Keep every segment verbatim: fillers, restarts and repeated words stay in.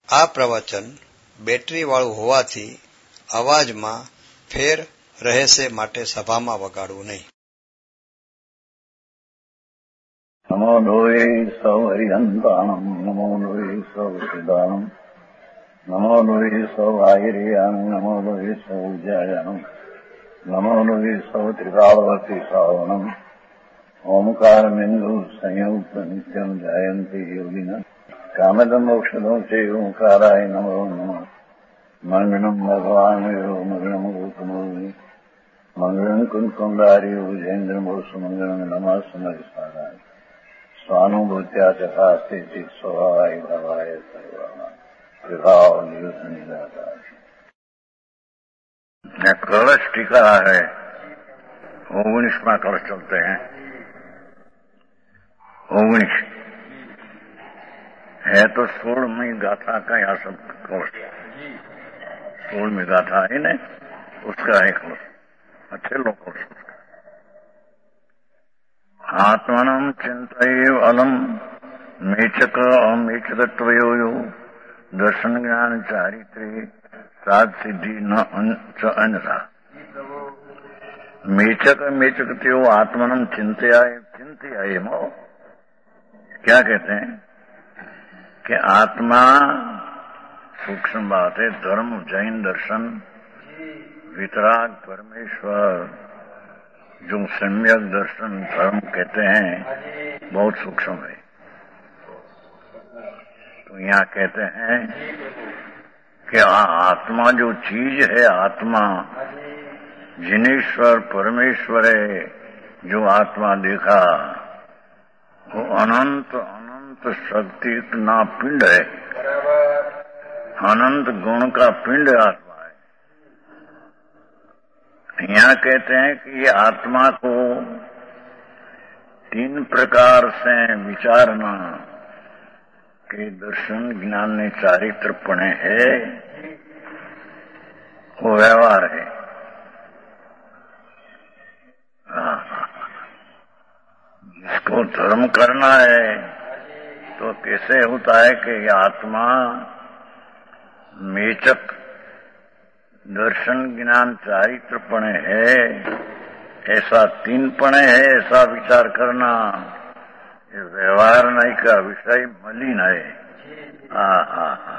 આ પ્રવચન બેટરીવાળું હોવાથી અવાજમાં ફેર રહેશે માટે સભામાં વગાડવું નહીં. નમો લોહે સૌ હરિહંતાણમ નમો લોહે સૌ સિદ્ધાણમ નમો લોહે સૌ આહિર્યાન નમો લોહે સૌ જયાનમ નમો લોહે સૌ ત્રિકાળવતી શ્રાવણમ ઓમકાર બિંદુ સંયુક્ત નિત્યમ જાયંતી યોગિના કામદમ ઔષધો છે ઓંકારાય નમો નમઃ મંગળમ ભગવાન મંગળમ ગૌતમોની મંગળમ કુંકુંડારી વિજેન્દ્રમોષ મંગળમ નમઃ સમયસારાય स्वानुभूत्या चकास्ते चित स्वभावाय भवाय सर्वमा विभाव निदाता. कलश टीका है, ओगनीसवां कलश चलते हैं. ओगनीस है तो सोलहवीं गाथा का यहाँ सब कलश, सोलहवीं गाथा है ना, उसका है कलश. अच्छे लोग कलश आत्मनं चिंतयेव अलम मेचक अमेचकत्वयो दर्शन ज्ञान चारित्रे साध सिद्धि न अन्यथा. मेचक मेचकत्यो आत्मनं चिंतयाय चिंतयाय मो क्या कहते हैं कि आत्मा सूक्ष्म बात है. धर्म जैन दर्शन वितराग परमेश्वर जो सम्यक दर्शन धर्म कहते हैं बहुत सूक्ष्म है. तो यहाँ कहते हैं कि आत्मा जो चीज है, आत्मा जिनेश्वर परमेश्वर है, जो आत्मा देखा वो अनंत अनंत शक्ति ना पिंड है, अनंत गुण का पिंड आत्मा. यहाँ कहते हैं कि ये आत्मा को तीन प्रकार से विचारना के दर्शन ज्ञान ने चारित्र पणे है, वो व्यवहार है. जिसको धर्म करना है तो कैसे होता है कि ये आत्मा मेचक दर्शन ज्ञान चारित्र पणे है, ऐसा तीन पणे है, ऐसा विचार करना. ये व्यवहार नहीं का विषय मलिन है. हा हा हा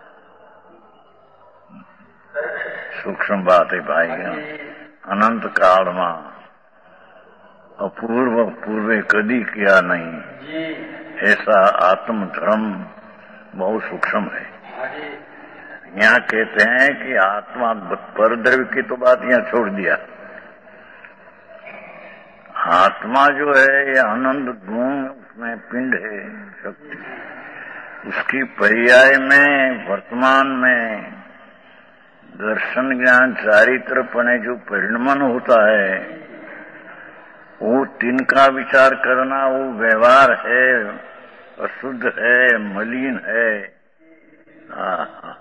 सूक्ष्म बात है भाई. अनंत काल में अपूर्व पूर्वे कदी किया नहीं, ऐसा आत्म धर्म बहुत सूक्ष्म है. यहाँ कहते हैं कि आत्मा परद्रव्य की तो बात यहाँ छोड़ दिया. आत्मा जो है ये अनंत गुण, उसमें पिंड है शक्ति. उसकी पर्याय में वर्तमान में दर्शन ज्ञान चारित्र पणे जो परिणमन होता है, वो तीन का विचार करना, वो व्यवहार है, अशुद्ध है, मलिन है. हाँ हाँ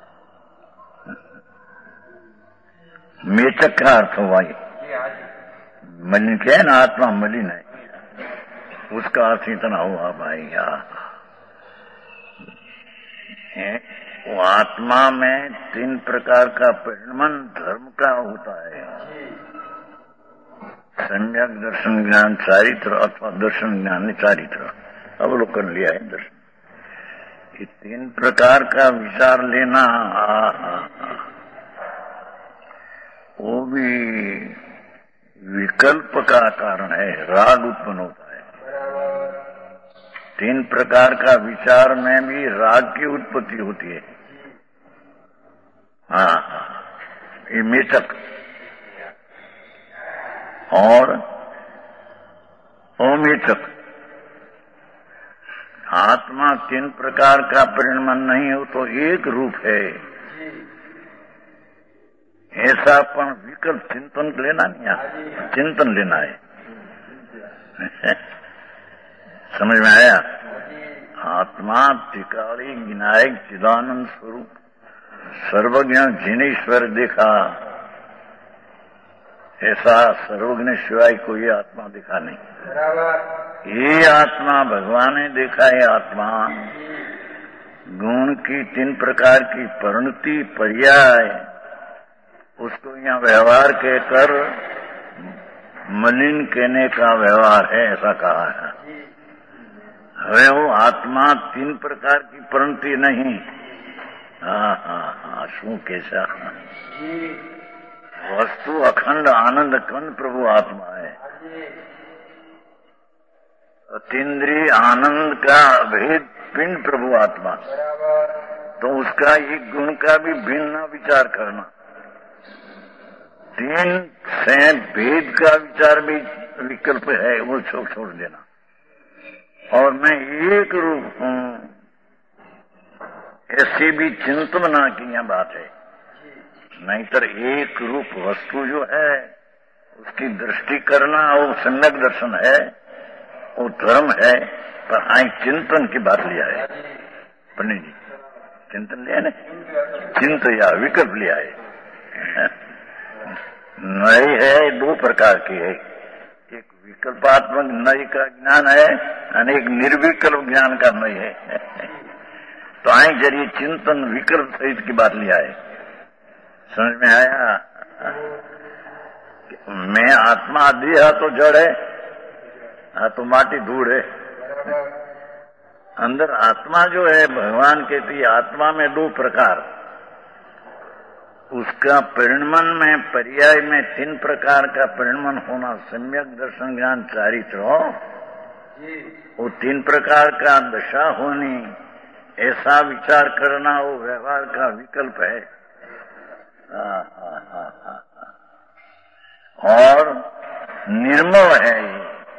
मेचक का अर्थ हुआ ये मलिन क्या है ना, आत्मा मलिन है, उसका अर्थ इतना हुआ भाई. वो आत्मा में तीन प्रकार का परिणमन धर्म का होता है. सम्यक दर्शन ज्ञान चारित्र अथवा दर्शन ज्ञान चारित्र अवलोकन लिया है दर्शन. ये तीन प्रकार का विचार लेना आ, आ, आ, वो भी विकल्प का कारण है, राग उत्पन्न होता है. तीन प्रकार का विचार में भी राग की उत्पत्ति होती है. हाँ ये मेचक और अमेचक. आत्मा तीन प्रकार का परिणमन नहीं हो तो एक रूप है, ऐसा पण विकल्प चिंतन लेना नहीं, चिंतन लेना है. समझ में आया? आत्मा त्रिकाली विनायक चिदानंद स्वरूप सर्वज्ञ जिनेश्वर देखा, ऐसा सर्वज्ञ शिवाय कोई आत्मा देखा नहीं. ये आत्मा भगवान ने देखा है. आत्मा गुण की तीन प्रकार की परिणति पर्याय, उसको यहाँ व्यवहार कहकर मलिन कहने का व्यवहार है, ऐसा कहा है। હવે वो आत्मा तीन प्रकार की परिणति नहीं। हाँ हाँ हाँ શું कैसा वस्तु अखंड आनंद कंद प्रभु आत्मा है। अतीन्द्रिय आनंद का भेद पिंड प्रभु आत्मा, तो उसका एक गुण का भी भिन्न विचार करना, तीन से भेद का विचार भी विकल्प है, वो छोड़ छोड़ देना। और मैं एक रूप हूं, ऐसे भी चिंतन की यह बात है। नहीं तो एक रूप वस्तु जो है उसकी दृष्टि करना वो सम्यक दर्शन है, वो धर्म है। पर आई चिंतन की बात लिया है पंडित जी, चिंतन लिया ना, चिंत या विकल्प लिया है। नई है दो प्रकार की है, एक विकल्पात्मक नई का ज्ञान है और एक निर्विकल्प ज्ञान का नई है। तो आई जरिए चिंतन विकल्प सहित की बात लिया है। समझ में आया? मैं आत्मा देह तो जड़ है, हाँ तो माटी धूड़ है। अंदर आत्मा जो है, भगवान कहती है आत्मा में दो प्रकार, उसका परिणमन में पर्याय में तीन प्रकार का परिणमन होना, सम्यक दर्शन ज्ञान चारित्र, वो तीन प्रकार का दशा होनी, ऐसा विचार करना वो व्यवहार का विकल्प है। आ, आ, आ, आ, आ। और निर्मल है ये,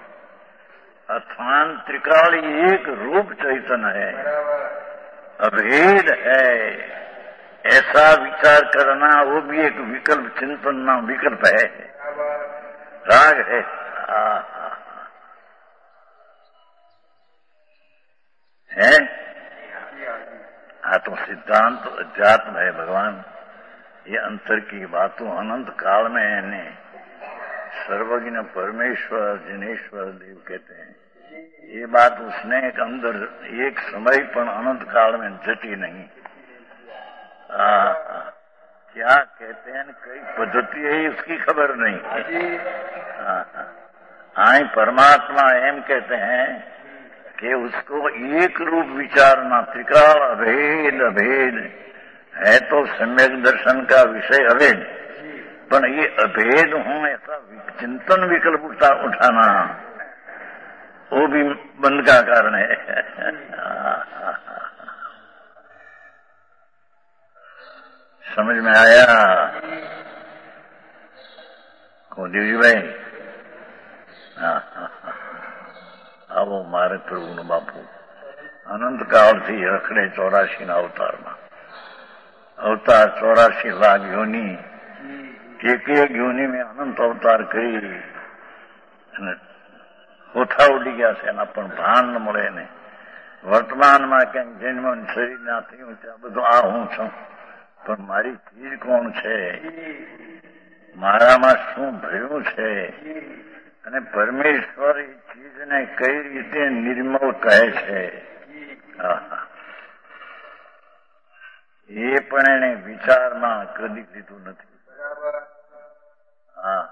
अथान त्रिकाल एक रूप चैतन्य है, अभेद है, ऐसा विचार करना वो भी एक विकल्प चिंतन नाम विकल्प है, राग है। आ, आ, है आत्म सिद्धांत अध्यात्म है भगवान। ये अंतर की बातों अनंत काल में है, सर्वज्ञ परमेश्वर जिनेश्वर देव कहते हैं। ये बात उसने एक अंदर एक समय पर अनंत काल में जटी नहीं। आ, आ, क्या कहते हैं, कई पद्धति है उसकी खबर नहीं। आई परमात्मा एम कहते हैं कि उसको एक रूप विचारना, त्रिकाल अभेद अभेद है, तो सम्यक दर्शन का विषय अभेद, पर ये अभेद हूं ऐसा चिंतन विकल्प उठा, उठाना वो भी बंद का कारण है। समझ में आया को देवजी भाई? આવો મારે પ્રભુનું બાપુ અનંત કાળથી રખડે ચોરાશી ના અવતારમાં, અવતાર ચોરાશી લાખ યોની, એક એક યોની મેં અનંત અવતાર કરી અને હોઠા ઉડી ગયા છે, એના પણ ભાન ન મળે ને વર્તમાનમાં ક્યાંક જન્મ શરીર ના થયું ત્યાં બધું આ હું છું, પણ મારી ચીજ કોણ છે, મારામાં શું ભર્યું છે, અને પરમેશ્વર એ ચીજને કઈ રીતે નિર્મળ કહે છે એ પણ એને વિચારમાં કદી લીધું નથી। હા,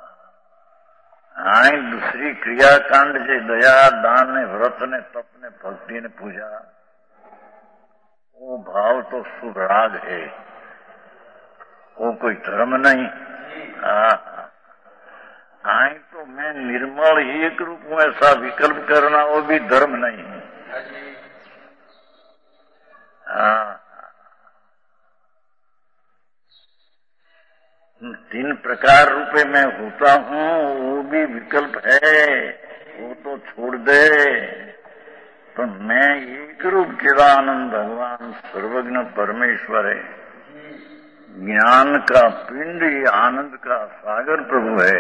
આ દૂસરી ક્રિયાકાંડ છે, દયા દાન ને વ્રત ને તપ ને ભક્તિ ને પૂજા, वो भाव तो शुभ राग है, वो कोई धर्म नहीं। हाँ, आई तो मैं निर्मल एक रूप हूं ऐसा विकल्प करना वो भी धर्म नहीं है। हाँ, तीन प्रकार रूपे मैं होता हूँ वो भी विकल्प है, वो तो छोड़ दे। तो मैं एक रूप चिदानंद भगवान सर्वज्ञ परमेश्वर है, ज्ञान का पिंड, ये आनंद का सागर प्रभु है।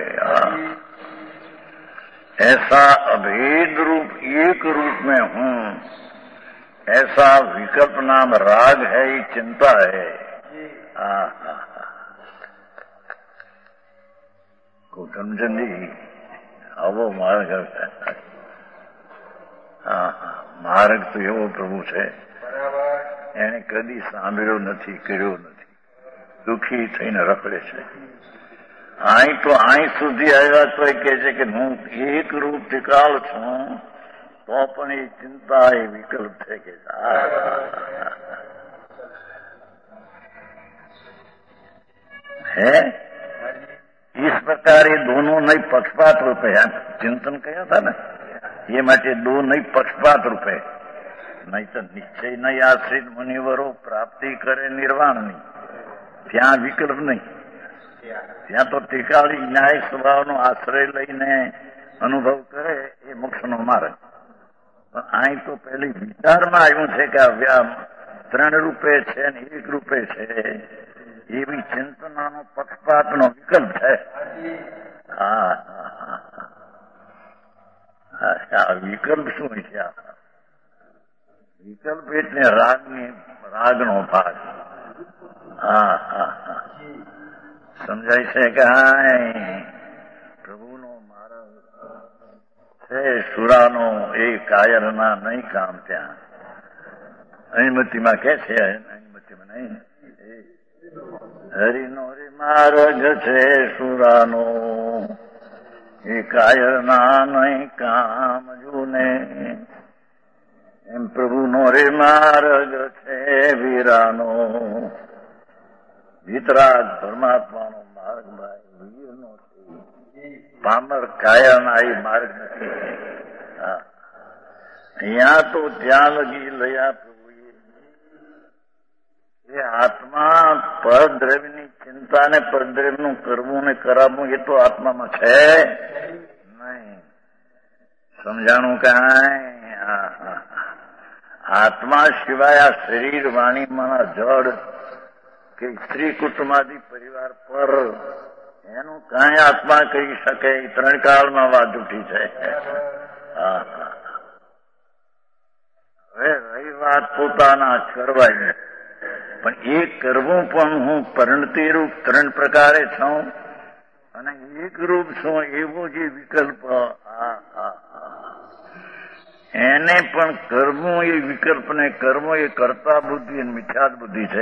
ऐसा अभेद रूप एक रूप में हूँ, ऐसा विकल्प नाम राग है, ये चिंता है। कुटुंबचंद जी आवो मार्ग, हाँ मार्ग तो एवो प्रभु है। એને કદી સાંભળ્યો નથી, કર્યો નથી, દુઃખી થઈને રખડે છે. અહીં તો અહીં સુધી આવ્યા તો એ કહે છે કે હું એક રૂપ ટીકાળ છું, તો પણ એ ચિંતા એ વિકલ્પ છે કે है इस प्रकार ये दोनों नई पक्षपात रूपे है. चिंतन कहा था ना, ये માટે दो नई पक्षपात रूपे, नहीं तो निश्चय नहीं आश्रित मुनिवरो प्राप्ति करे निर्वाणની, ત્યાં વિકલ્પ નહીં. ત્યાં તો ટીકાળી ન્યાય સ્વભાવનો આશ્રય લઈને અનુભવ કરે એ મોક્ષનો માર્ગ. પણ અહીં તો પેલી વિચારમાં આવ્યું છે કે આ ત્રણ રૂપે છે ને એક રૂપે છે, એવી ચિંતનાનો પક્ષપાતનો વિકલ્પ છે. હા આ વિકલ્પ શું છે? વિકલ્પ એટલે રાગની રાગનો ભાગ. હા હા હા સમજાય છે કે હા પ્રભુનો માર્ગ છે, સુરાનો એ કાયરના નહીં કામ. ત્યાં અહિમતીમાં કે છે, અહિમતીમાં નહીં, હરિનો રે માર્ગ છે સુરાનો, એ કાયરના નહીં કામ જુને. એમ પ્રભુનો રે માર્ગ છે વીરાનો, વિતરાગ પરમાત્માનો માર્ગ ભાઈ વીરનો છે. પામર કાયાના એ માર્ગ નથી. અહીંયા તો ત્યાં લગી લયા પ્રભુએ એ આત્મા પરદ્રવ્યની ચિંતા ને પરદ્રવ્યનું કરવું ને કરાવવું એ તો આત્મામાં છે નહીં. સમજાણું કાંઈ? આત્મા સિવાય આ શરીર વાણીમાંના જડ કે સ્ત્રી કુટુંબાદી પરિવાર પર એનું કાંઈ આત્મા કહી શકે? ત્રણ કાળમાં વાત ઉઠી છે. હવે રહી વાત પોતાના કરવાય, પણ એ કરવું પણ હું પરિણતિ રૂપ ત્રણ પ્રકારે છું અને એક રૂપ છું એવો જે વિકલ્પ, એને પણ કરવું એ વિકલ્પને કરવું એ કરતા બુદ્ધિ અને મિથ્યાત બુદ્ધિ છે.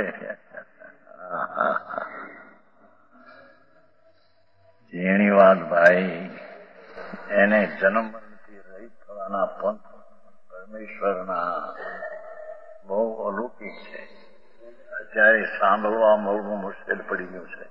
જેની વાત ભાઈ એને જન્મ મરણથી રહિત થવાના પંથ પરમેશ્વરના બહુ અલૌકિક છે. અત્યારે સાંભળવા મળવું મુશ્કેલ પડી ગયું છે.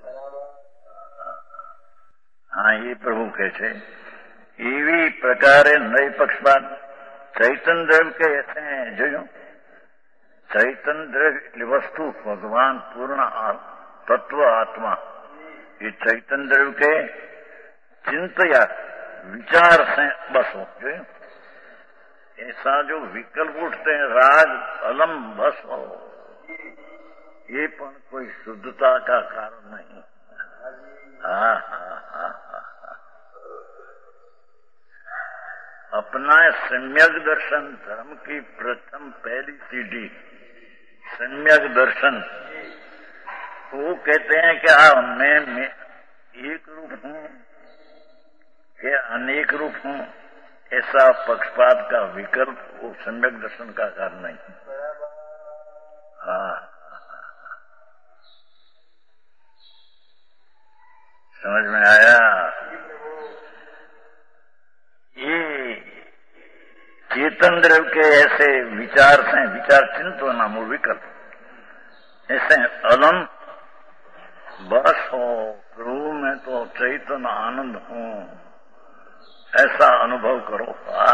હા એ પ્રભુ કહે છે એવી પ્રકારે નય પક્ષપાત ચૈતન દ્રવ્ય કે એસે જોયું. ચૈતન દ્રવ્ય એટલે વસ્તુ ભગવાન પૂર્ણ તત્વ આત્मा, ये चैतन द्रव्य के चिंतया विचार से बस हो जो ऐसा जो विकल्प उठते हैं राग अलम बस हो, ये पण कोई शुद्धता का कारण नहीं. हाँ हाँ हाँ हाँ अपना सम्यक दर्शन धर्म की प्रथम पहली सीढ़ी सम्यक दर्शन. वो कहते हैं कि हाँ मैं, मैं एक रूप हूँ कि अनेक रूप हूँ, ऐसा पक्षपात का विकल्प वो सम्यक दर्शन का कारण नहीं. हाँ समझ में आया? ये चेतन द्रव्य के ऐसे विचार से विचार चिंतन नाम विकल्प ऐसे अलम बस हो, प्रभु में तो चैतन्य आनंद हूँ, ऐसा अनुभव करो.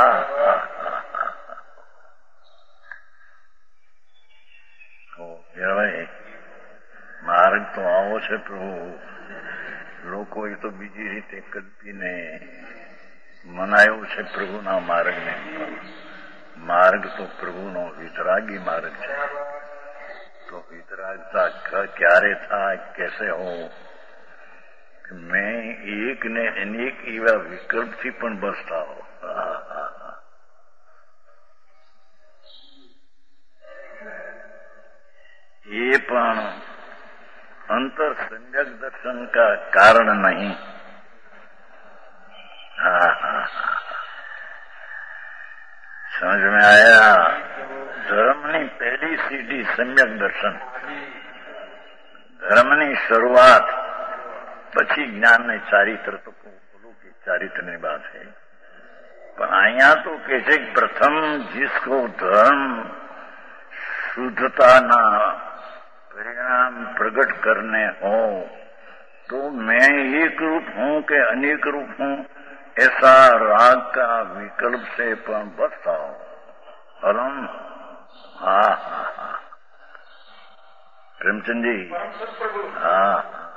કહેવાય માર્ગ તો આવો છે પ્રભુ. લોકોએ તો બીજી રીતે કલ્પીને મનાયો છે પ્રભુના માર્ગને. માર્ગ તો પ્રભુનો વિતરાગી માર્ગ છે. तो वितरागता क्यारे था, कैसे हो कि मैं एक ने अनेक एवा विकल्प थी पण बसता हो. ये पण अंतर सम्यक दर्शन का कारण नहीं. समझ में आया? धर्म ની पहली सीढ़ी सम्यक दर्शन, ધર્મની શરૂઆત, પછી જ્ઞાનને ચારિત્ર, તો બોલું કે ચારિત્રની बात है। पर અહીંયા तो કે છે प्रथम जिसको धर्म शुद्धता ना परिणाम प्रकट करने हो, तो मैं एक रूप हूं कि अनेक रूप हूं, ऐसा राग का विकल्प से पण बचता हो। परम हा हा हा प्रेमचंद जी, હા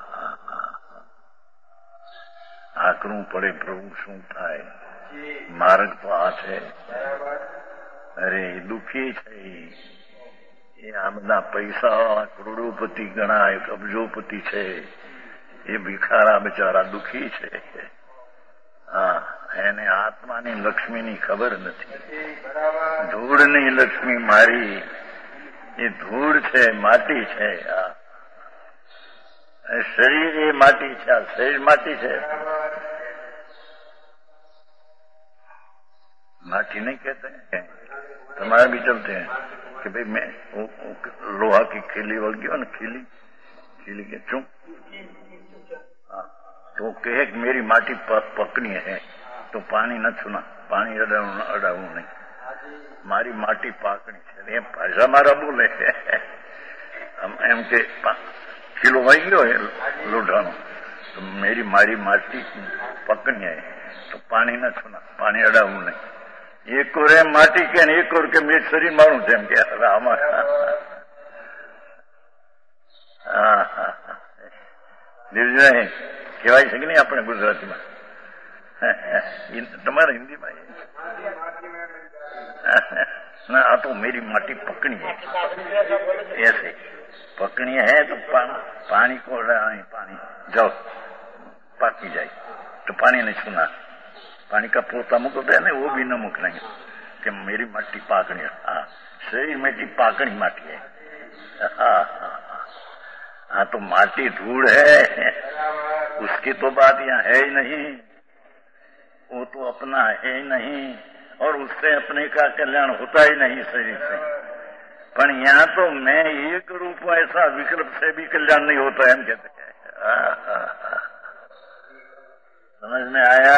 આકરું પડે પ્રભુ શું થાય? માર્ગ તો આ છે। અરે દુઃખી છે એ, આ બધા પૈસા કરોડોપતિ ગણાય, અબજોપતિ છે, એ ભિખારા બિચારા દુઃખી છે। હા, એને આત્માની લક્ષ્મીની ખબર નથી। ધૂળની લક્ષ્મી મારી, એ ધૂળ છે, માટી છે। આ शरीर ये माटी है, शरीर माटी है, माटी नहीं कहते हैं। तुम्हारे भी चलते हैं कि भाई मैं वो, वो, लोहा की खीली वलगी हो ना, खीली खीली के चुम, हाँ, तो कहे कि मेरी माटी पकनी है तो पानी न छूना, पानी अडाऊ अडाऊ नहीं, मारी माटी पाकनी है। भाषा मारा बोले हम एम के किलो वाई गयो है लोढ़ानो, तो मेरी मारी माटी पकनी है तो पानी न छूना, पानी अडाऊ नहीं। एक और है माटी के एक और के मेरे शरीर मारू છે એમ કે રામા। હા હા દિવ્ય કહેવાય છે કે નહીં આપણે ગુજરાતીમાં? તમારા હિન્દીમાં ना, आ तो मेरी माटी पकनी है, ऐसे पकनी है तो पा, पानी को पानी जाओ पाकी जाए तो पानी नहीं छूना, पानी का पोता मुकता है ना, वो भी न मुकना कि मेरी माटी पाकनी है। हाँ, शरीर मेरी पाकनी माटी है। हाँ हाँ हाँ, तो माटी धूड़ है, उसकी तो बात यहाँ है ही नहीं, वो तो अपना है ही नहीं, और उससे अपने का कल्याण होता ही नहीं शरीर से। पर यहाँ तो मैं एक रूप हूं, ऐसा विकल्प से भी कल्याण नहीं होता है, हम कहते हैं। समझ में आया?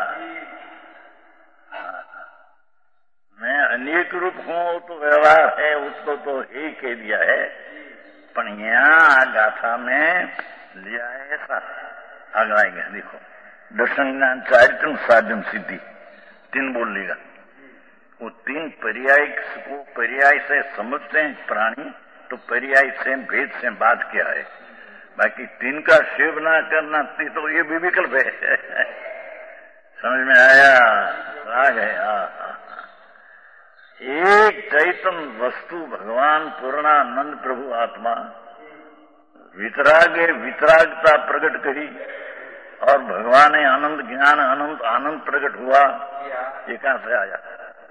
मैं अनेक रूप हूं तो व्यवहार है, उसको तो ही कह दिया है, पर यहाँ गाथा में लिया है ऐसा। आगे आएगा देखो, दर्शन ज्ञान चारित्र साधन सिद्धि तीन बोल लेगा। वो तीन पर्याय को पर्याय से समझते हैं प्राणी, तो पर्याय से भेद से बात क्या है। बाकी तीन का सेव ना करना तो ये भी विकल्प है। समझ में आया? आ गया। एक चैतन्य वस्तु भगवान पूर्णानंद प्रभु आत्मा वितरागे वितरागता प्रकट करी, और भगवान ने आनंद ज्ञान अनंत आनंद प्रकट हुआ। ये कहां से आया?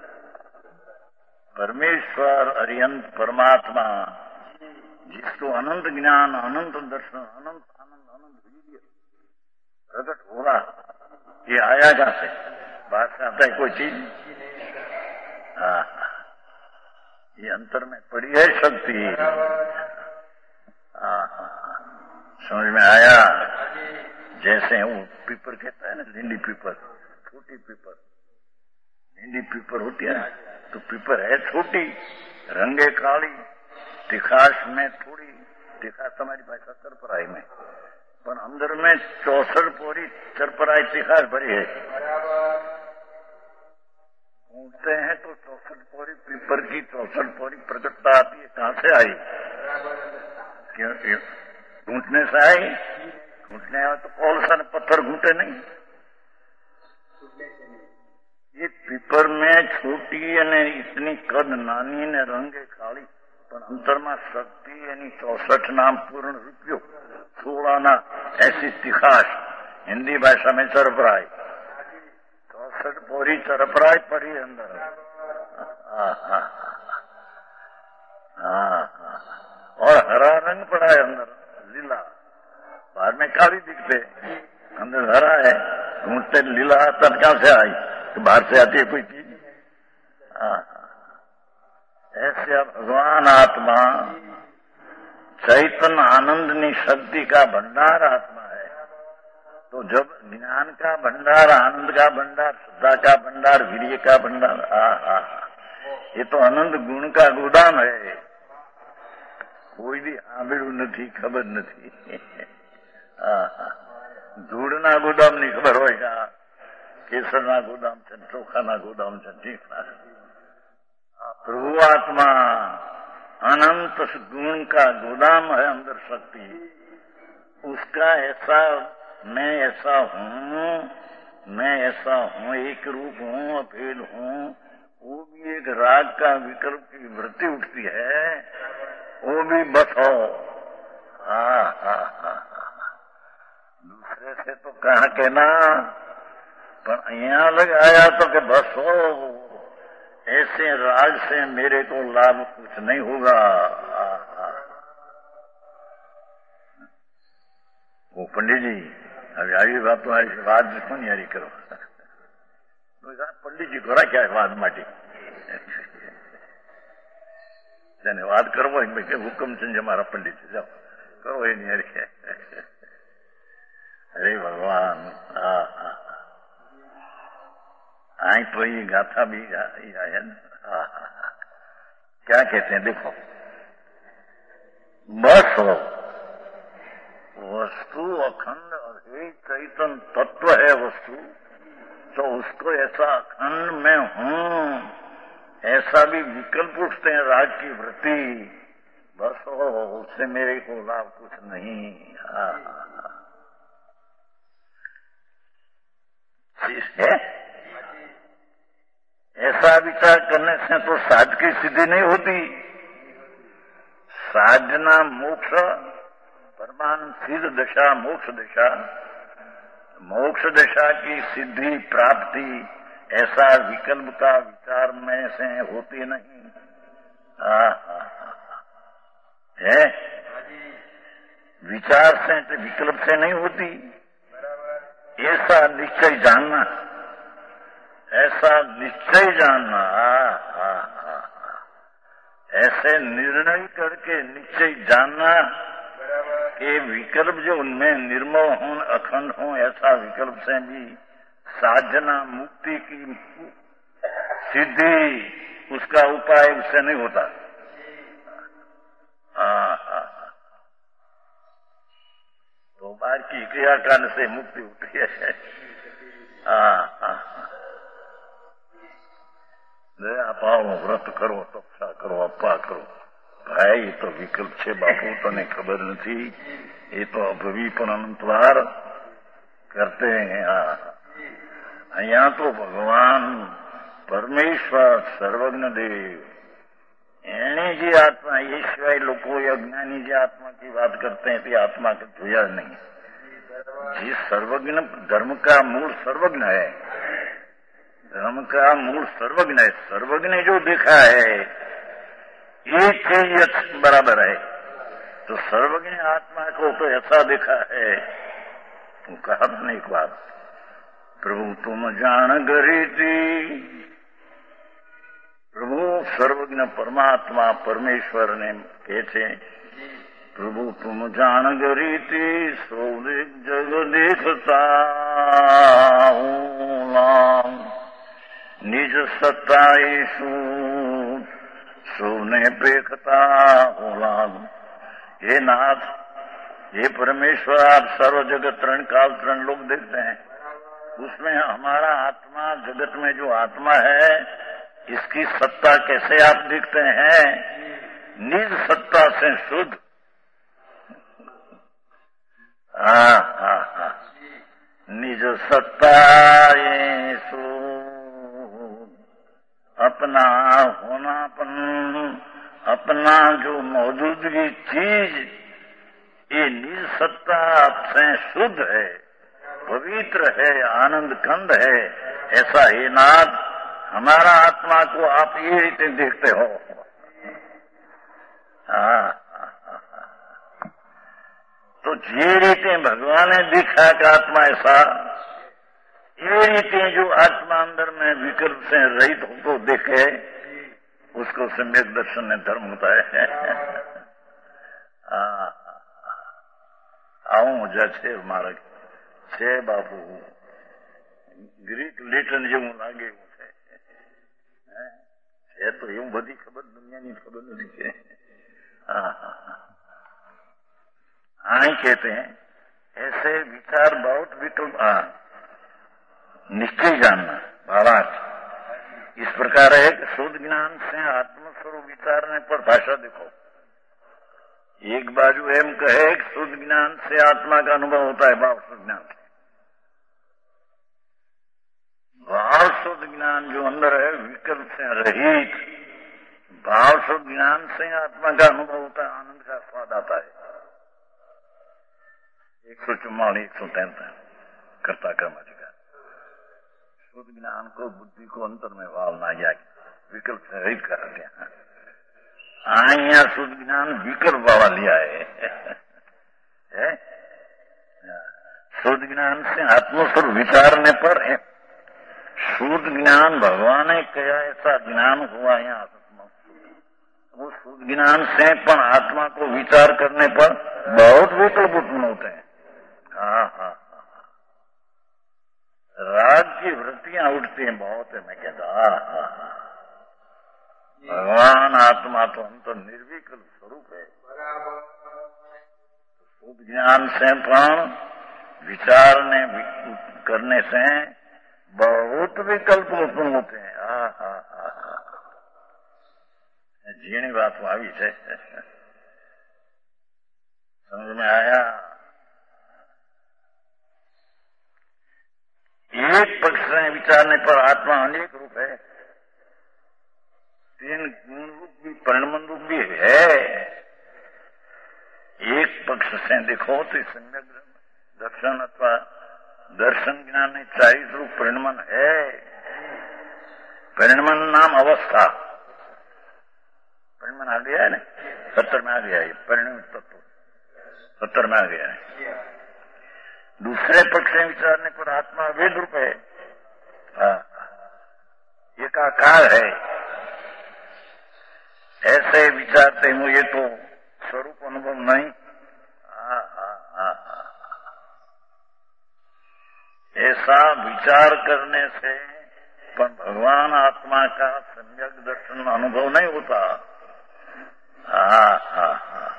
परमेश्वर अरिहंत परमात्मा, जिसको अनंत ज्ञान अनंत दर्शन अनंत आनंद अनंत वीर्य प्रकट होगा, ये आया कहां से? बात से आता है कोई चीज? हाँ, ये अंतर में पड़ी है शक्ति। हाँ, समझ में आया? जैसे वो पीपर कहता है ना, लींडी पीपर, छोटी पीपर, लींडी पीपर होती है तो पीपर है छोटी, रंगे काली, तिखास में थोड़ी, तिखास हमारी भाषा चरपराई में, पर अंदर में चौसठ पोरी चरपराई तिखास भरी है। ढूंढते हैं तो चौसठ पोरी पीपर की चौसठ पोरी प्रकटता आती है। कहां से आई? क्यों? ढूंढने से आई? घूटने आए तो कौन सा पत्थर घूटे नहीं। ये पीपर में छोटी ने इतनी कद नानी ने रंगे काली, पर अंतर में शक्ति यानी चौसठ नाम पूर्ण रूपियो सोलह ना ऐसी तिखाश, हिंदी भाषा में चरपराई, चौसठ पोरी चरपराई पड़ी अंदर। हाँ हाँ हाँ, और हरा रंग पड़ा है अंदर, लीला, बाहर में काली दिखते, अंदर हरा है। ढूंढते लीला तब कहां से आई? तो बाहर से आती है कोई चीज। ऐसे क्या भगवान आत्मा चैतन्य आनंदनी शक्ति का भंडार आत्मा है। तो जब ज्ञान का भंडार, आनंद का भंडार, श्रद्धा का भंडार, वीर्य का भंडार, आ हा ये तो अनंत गुण का गोदाम है। कोई भी आंबेड़ू नहीं, खबर नहीं। धूड़ना गोदाम नहीं खबर होगा, केसरना गोदाम છે, ચોખાના गोदाम છે, ठीक ना। प्रभु आत्मा अनंत गुण का गोदाम है, अंदर शक्ति। उसका ऐसा मैं ऐसा हूँ, मैं ऐसा हूँ, एक रूप हूँ, अभेद हूँ, वो भी एक राग का विकल्प की वृत्ति उठती है, वो भी बस हो। हाँ हाँ हाँ दूसरे से तो कहा कहना, पर यहाँ लग आया तो कि बस हो, ऐसे राग से मेरे को लाभ कुछ नहीं होगा। वो पंडित जी अभी आई बात तो आई वाद कौन यारी करो, पंडित जी कोरा क्या है वाद माटी धन्यवाद करो हुक्म से हमारा पंडित जाओ करो ये नहीं यारी। अरे भगवान आई तो ये गाथा भी है ना। क्या कहते हैं देखो, बस हो वस्तु अखंड और एक चैतन्य तत्व है वस्तु, तो उसको ऐसा अखंड में हूँ, ऐसा भी विकल्प उठते हैं राग की वृत्ति, बस हो उससे मेरे को लाभ कुछ नहीं। हाँ है ऐसा विचार करने से तो साध की सिद्धि नहीं होती। साधना मोक्ष परमानंद सिद्ध दशा, मोक्ष दशा, मोक्ष दशा की सिद्धि प्राप्ति ऐसा विकल्प का विचार में से होती नहीं। आ, आ, आ, है विचार से विकल्प से नहीं होती, ऐसा निश्चय जानना, ऐसा निश्चय जानना। आ, आ, आ, ऐसे निर्णय करके निश्चय जानना कि विकल्प जो उनमें निर्मल हों, अखंड हों, ऐसा विकल्प से भी साधना मुक्ति की सिद्धि उसका उपाय उससे नहीं होता। आ, आ, तो बार की क्रिया कांड से मुक्ति होती है। आ, आ, दया पाओ, व्रत करो, तपस्या करो, अप्पा करो, भाई ये तो विकल्प છે બાપુ, તને ખબર નથી, એ તો અભવી પણ અનંતવાર करते हैं। यहाँ तो भगवान परमेश्वर सर्वज्ञ देव एनी जी आत्मा, ये सिवाय लोगों या ज्ञानी जी आत्मा की बात करते हैं तो आत्मा का धोया नहीं। जी सर्वज्ञ धर्म का मूल सर्वज्ञ है, धर्म का मूल सर्वज्ञ है। सर्वज्ञ जो देखा है एक चीज बराबर है, तो सर्वज्ञ आत्मा को तो ऐसा देखा है, तो कहा नहीं एक बात, प्रभु तुम जान गरी थी। प्रभु सर्वज्ञ परमात्मा परमेश्वर ने कहते, प्रभु तुम जान गरी थी, सो जग देखता हूँ, निज सत्ता ईशु सोने देखता हूँ। हे नाथ, ये परमेश्वर आप सर्व जगत तरण काल तरण लोग देखते हैं, उसमें हमारा आत्मा, जगत में जो आत्मा है इसकी सत्ता कैसे आप देखते हैं? निज सत्ता से शुद्ध। हाँ हाँ हाँ निज सत्ता ये शुद्ध, अपना होनापन, अपना जो मौजूदगी चीज, ये निज सत्ता से शुद्ध है, पवित्र है, आनंद कंद है। ऐसा ही नाथ हमारा आत्मा को आप ये रीते देखते हो। हाँ तो जे रीते भगवान ने देखा कि आत्मा ऐसा, ये रीते जो आत्मा अंदर में विकल्प से रहित होकर देखे, उसको सम्यक दर्शन ने धर्म होता है। આવું જ છે મારે છે બાપુ, ગ્રીક લિટન જેવું લાગે એવું છે છે તો એવું બધી ખબર દુનિયાની ખબર નથી છે। आई कहते हैं ऐसे विचार बहुत विकल्प निश्चय जानना भावार्थ इस प्रकार है कि शुद्ध ज्ञान से आत्मस्वरूप विचारने पर भाषा देखो। एक बाजू एम कहे कि शुद्ध ज्ञान से आत्मा का अनुभव होता है, भाव शुद्ध ज्ञान से। भाव शुद्ध ज्ञान जो अंदर है विकल्प से रहित, भाव शुद्ध ज्ञान से आत्मा का अनुभव होता है, आनंद का स्वाद आता है। एक सौ चौवालीस एक सौ तैंतालीस कर्ता कर्म अधिकार। शुद्ध ज्ञान को बुद्धि को अंतर में वालना या विकल्प से रहित कराते हैं। यहाँ शुद्ध ज्ञान विकल्प वाला लिया है, है? शुद्ध ज्ञान से आत्मस्वरूप विचारने पर है। शुद्ध ज्ञान भगवान ने कहा ऐसा ज्ञान हुआ यहाँ वो शुद्ध ज्ञान से पर आत्मा को विचार करने पर बहुत विकल्प उत्पन्न होते हैं। हाँ हाँ राग की वृत्तियां उठती हैं बहुत है। मैं कहता हाँ हाँ भगवान आत्मा तो हम तो निर्विकल्प स्वरूप है। शुद्ध ज्ञान से प्राण विचारने करने से बहुत विकल्प उत्पन्न होते हैं। हाँ हाँ हाँ हाँ जीनी बात આવી છે, समझ में आया। एक पक्ष से विचारने पर आत्मा अनेक रूप है, तीन गुण रूप भी परिणमन रूप भी है। एक पक्ष से देखो तो सम्यक दर्शन अथवा दर्शन ज्ञान में चालीस रूप परिणमन है। परिणमन नाम अवस्था, परिणमन आ गया है ना, सत्तर में आ गया है परिणमित तत्व, सत्तर में आ गया है। दूसरे पक्ष से विचारने पर आत्मा वेद रूप है, एकाकार है। ऐसे विचारते हूँ ये तो स्वरूप अनुभव नहीं। आ, आ, आ, आ। ऐसा विचार करने से पर भगवान आत्मा का सम्यक दर्शन अनुभव नहीं होता। हाँ हाँ हाँ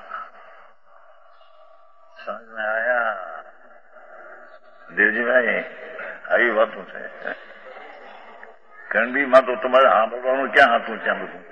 समझ में आया देवजी भाई? आई बातों से कणबी માં તો તમારે સાંભળવાનું ક્યાં હતું ત્યાં બધું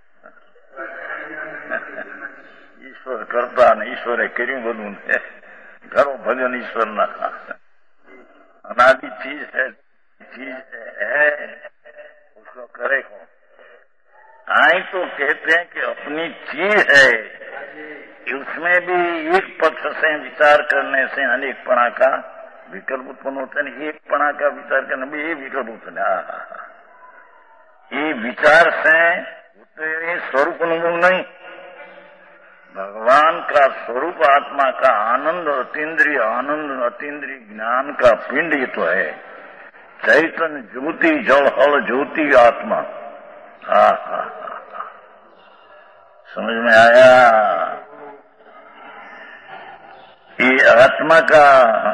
ઈશ્વર કરતા ને ઈશ્વરે કર્યું બધું ને ઘરો ભજન ઈશ્વરના अनादि चीज है, चीज है उसको करे कौन? आई तो कहते हैं कि अपनी चीज है, उसमें भी एक पक्ष से विचार करने से अनेकपणा का विकल्प उत्पन्न होते हैं। एक पणा का विचार करने में ये विकल्प उत्पन्न है। ये विचार से स्वरूप अनुभव नहीं, भगवान का स्वरूप आत्मा का आनंद अतीन्द्रिय आनंद अतीन्द्रिय ज्ञान का पिंड ये तो है। चैतन्य ज्योति जल हल ज्योति आत्मा। हा हा समझ में आया? ये आत्मा का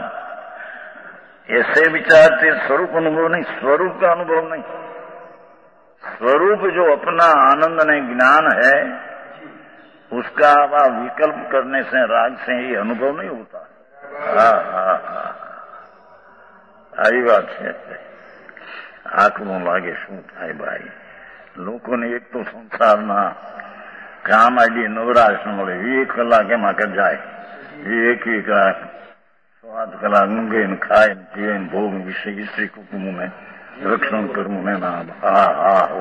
ऐसे विचारते स्वरूप अनुभव नहीं, स्वरूप का अनुभव नहीं। स्वरूप जो अपना आनंद ने ज्ञान है उसका वह विकल्प करने से राग से ही अनुभव नहीं होता। हाँ हाँ हाँ आई बात है। आंखों लागे शू थाय भाई लोगों ने एक तो संसार ना काम आदि नवराश न મળે एक कलाक એમાં કર જાય एक एक कलाक स्वाद कलाक ઊંઘે ને ખાય ને પીએ ને ભોગ વિષય સ્ત્રી કુટુંબ ને રક્ષણ કરવું ને ના હા હા હો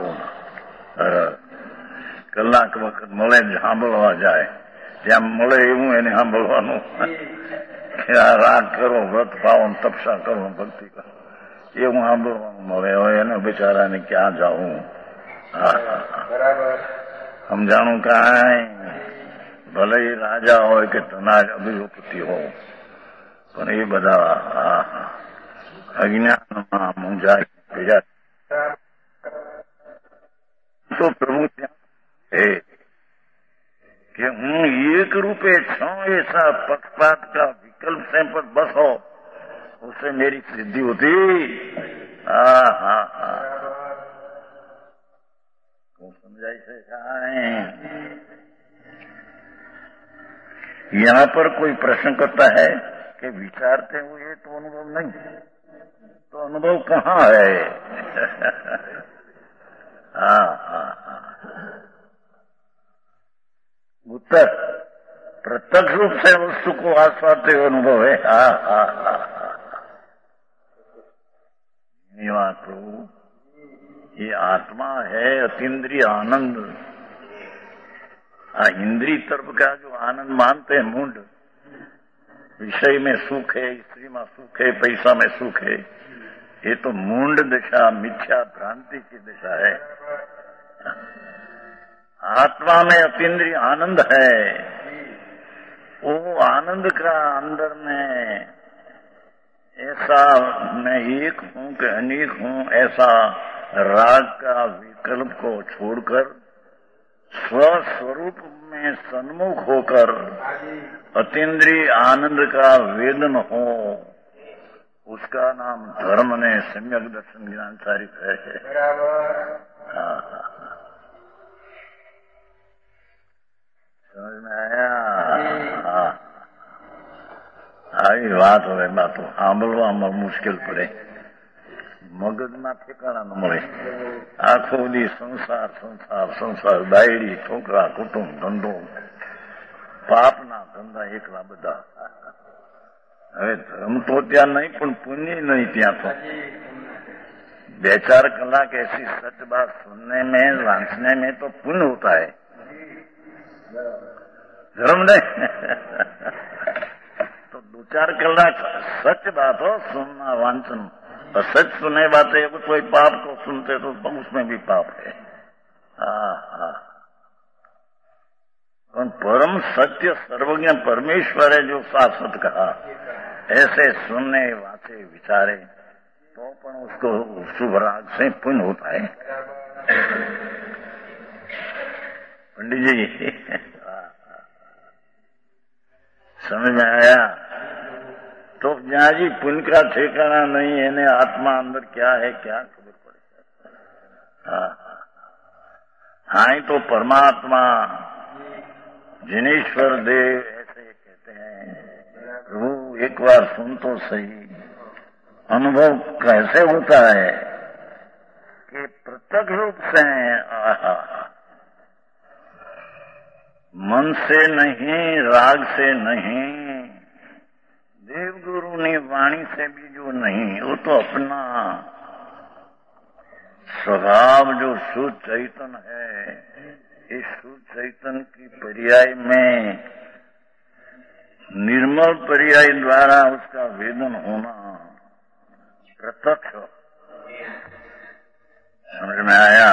કલાક વખત મળે સાંભળવા જાય ત્યાં મળે એવું એને સાંભળવાનું રાગ કરો વ્રત પાવન તપસ્યા કરો ભક્તિ કરો એવું સાંભળવાનું મળે હવે એને બિચારાને ક્યાં જાવું? સમજાણું કાંઈ ભલે એ રાજા હોય કે ધનાજ અભિવૃત્તિ હોય પણ એ બધા અજ્ઞાનમાં મૂંઝાય તો પ્રભુ ત્યાં है कि हूँ एक रूपे छो, ऐसा पक्षपात का विकल्प से पर बस हो, उससे मेरी सिद्धि होती। हा हा हा तो समझाई से है। यहाँ पर कोई प्रश्न करता है कि विचारते हुए तो अनुभव नहीं, तो अनुभव कहाँ है? हाँ हाँ हाँ उत्तर प्रत्यक्ष रूप से वस्तु को आस्वादते हुए अनुभव है। हाँ हाँ हाँ प्रभु, ये आत्मा है अतीन्द्रिय आनंद। इंद्रिय तरफ का जो आनंद मानते हैं मूढ़, विषय में सुख है, स्त्री में सुख है, पैसा में सुख है, ये तो मूढ़ दशा, मिथ्या भ्रांति की दशा है। आत्मा में अतीन्द्रिय आनंद है। वो आनंद का अंदर में ऐसा मैं एक हूँ कि अनेक हूँ, ऐसा राग का विकल्प को छोड़कर स्वस्वरूप में सन्मुख होकर अतीन्द्रिय आनंद का वेदन हो, उसका नाम धर्म ने सम्यक दर्शन ज्ञान चारित है। हाँ समझ में आया? हाँ આવી વાત હોય બાતો સાંભળવામાં મુશ્કેલ પડે, મગજમાં ઠેકાણા ન મળે। આખો દી સંસાર સંસાર સંસાર, દાયડી છોકરા કુટુંબ ધંધો, પાપના ધંધા એકલા બધા। હવે ધર્મ તો ત્યાં નહીં, પણ પુણ્ય નહીં ત્યાં તો। બે चार कलाक ऐसी सच बात सुनने में, वांचने में तो पुण्य होता है, धर्म नहीं। तो दो चार कलाक सच बात हो सुनना, वांचन, और सच सुने बातें कोई पाप को सुनते तो उसमें भी पाप है। हाँ हाँ परम सत्य सर्वज्ञ परमेश्वर है जो शाश्वत कहा, ऐसे सुनने वाचे विचारे तो पण उसको शुभ राग से पुण्य होता है। पंडित जी समझ में आया? तो जहाँ जी पुण्य का ठिकाना नहीं है, ने आत्मा अंदर क्या है क्या खबर पड़ेगा। हाँ हाँ ही तो परमात्मा जिनेश्वर देव ऐसे कहते हैं। प्रभु एक बार सुन तो सही, अनुभव कैसे होता है कि प्रत्यक्ष रूप से आहा, मन से नहीं, राग से नहीं, देव गुरु ने वाणी से भी जो नहीं, वो तो अपना स्वभाव जो शुद्ध चैतन है, इस शुद्ध चैतन की पर्याय में निर्मल पर्याय द्वारा उसका वेदन होना प्रत्यक्ष। समझ में आया?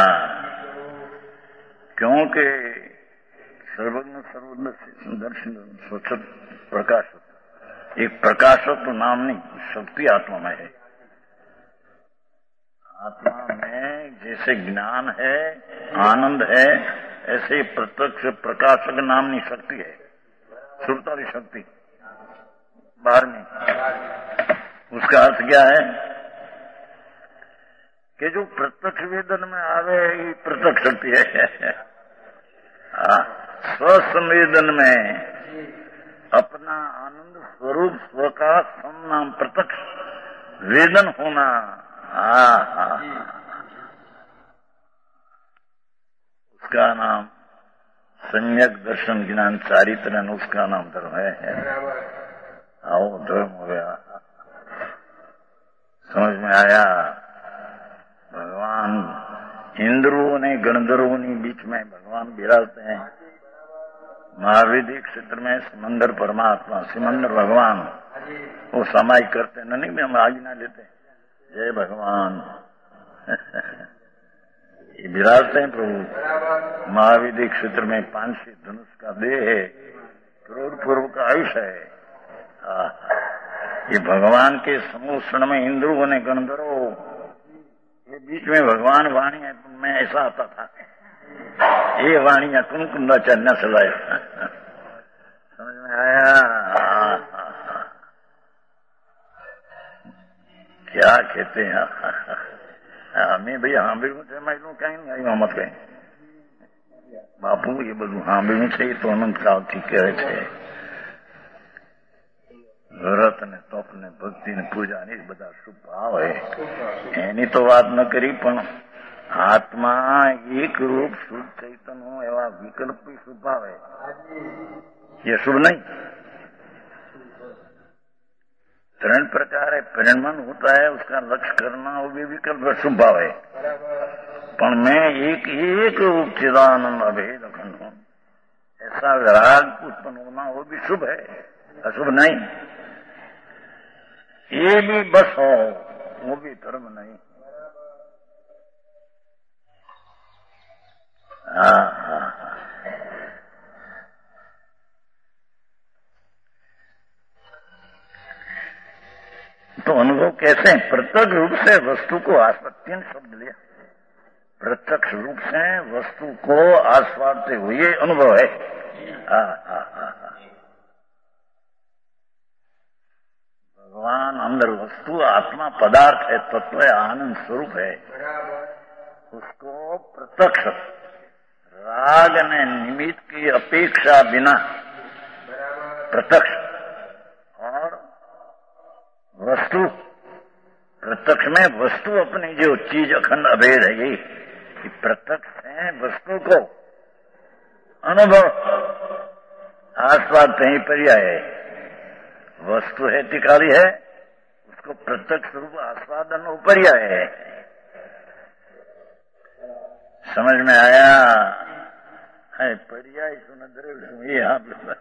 क्योंकि सर्वज्ञ सर्वदर्शी स्वच्छ प्रकाश, एक प्रकाशत्व नामनी शक्ति आत्मा में है। आत्मा में जैसे ज्ञान है, आनंद है, ऐसे प्रत्यक्ष प्रकाशक नामनी शक्ति है, सुरताली शक्ति बारहवीं। उसका अर्थ क्या है कि जो प्रत्यक्ष वेदन में आवे ये प्रत्यक्ष शक्ति है। स्वसंवेदन में अपना आनंद स्वरूप स्व का सम नाम प्रत्यक्ष वेदन होना। हाँ हाँ उसका नाम सम्यक दर्शन ज्ञान चारित्र, उसका नाम धर्म है। आओ धर्म हो गया। समझ में आया? भगवान इंद्रों ने गणधर्वों ने बीच में भगवान विराजते हैं। महाविधि क्षेत्र में समंदर परमात्मा, सिमंदर भगवान वो समाई करते हैं। नहीं भी हम आज्ञा लेते हैं, जय भगवान। ये विराजते हैं प्रभु। महाविधि क्षेत्र में पांचवी धनुष का देह है, करोड़ पूर्व का आयुष है। ये भगवान के समूषण में इंद्रों ने गणधर्वों, ये बीच में भगवान वाणी में ऐसा आता था। ये वाणिया कुमकुंडाचार्य ने चलाया। समझ में आया? क्या कहते हैं हमें भाई સાંભળ્યું છે એમાં એટલું કઈ નહીં આવ્યું મત કઈ બાપુ એ બધું સાંભળ્યું છે એ તો અનંત કાળથી કહે છે વ્રત ને તપ ને ભક્તિ ને પૂજા ને બધા શુભ ભાવ એની તો વાત ન કરી પણ આત્મા એક રૂપ શુદ્ધ ચૈતન્ય એવા વિકલ્પ भी शुभ भाव है ये शुभ नहीं। तीन प्रकार है परिणमन होता है उसका लक्ष्य करना वो भी विकल्प शुभ भाव है पर मैं एक एक रूप चिदानंद अभेद अखंड हूं ऐसा विराग उत्पन्न होना वो भी शुभ है अशुभ नहीं। ये भी बस हो वो भी धर्म नहीं। हाँ हाँ तो अनुभव कैसे हैं? प्रत्यक्ष रूप से वस्तु को आस्वाद, तीन शब्द लिया, प्रत्यक्ष रूप से वस्तु को आस्वादते हुए अनुभव है। आ, आ, आ, आ। भगवान अंदर वस्तु आत्मा पदार्थ है, तत्व है, आनंद स्वरूप है, उसको प्रत्यक्ष राग ने निमित्त की अपेक्षा बिना प्रत्यक्ष और वस्तु प्रत्यक्ष में वस्तु अपनी जो चीज अखंड अभेद है यही कि प्रत्यक्ष है वस्तु को अनुभव आस्वाद कहीं पर्याय है। वस्तु है टिकाली है उसको प्रत्यक्ष रूप आस्वादन पर्याय है। समझ में आया है? पर्याय सुन द्रव्य ये आप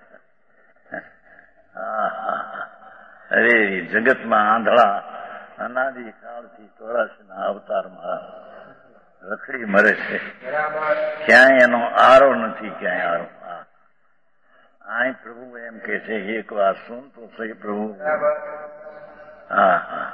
अरे जगत में आंधळा अनादि काल थी ચોરાસી ના अवतार में रखड़ी मरे छे क्यांय एनो आरो नहीं क्यांय आरो आई प्रभु एम के छे एक बार सुन तो सही प्रभु। हाँ हाँ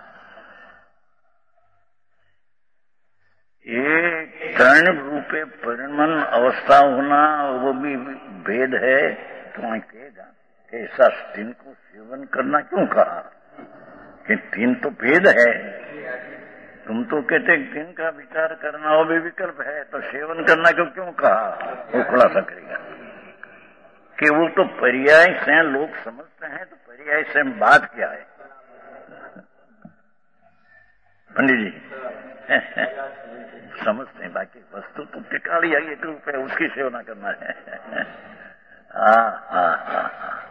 ये तर्ण रूपे परिणमन अवस्था होना वो भी भेद है। तो कहेगा कि ऐसा तीन को सेवन करना क्यों कहा कि तीन तो भेद है। तुम तो कहते तीन का विचार करना वो भी विकल्प है तो सेवन करना क्यों क्यों कहा? वो खुलासा करेगा कि वो तो पर्याय से लोग समझते हैं तो पर्याय से बात क्या है पंडित जी समझते हैं बाकी वस्तु तो टिकाली आई एक रूप है उसकी सेवना करना है। हाँ हाँ हाँ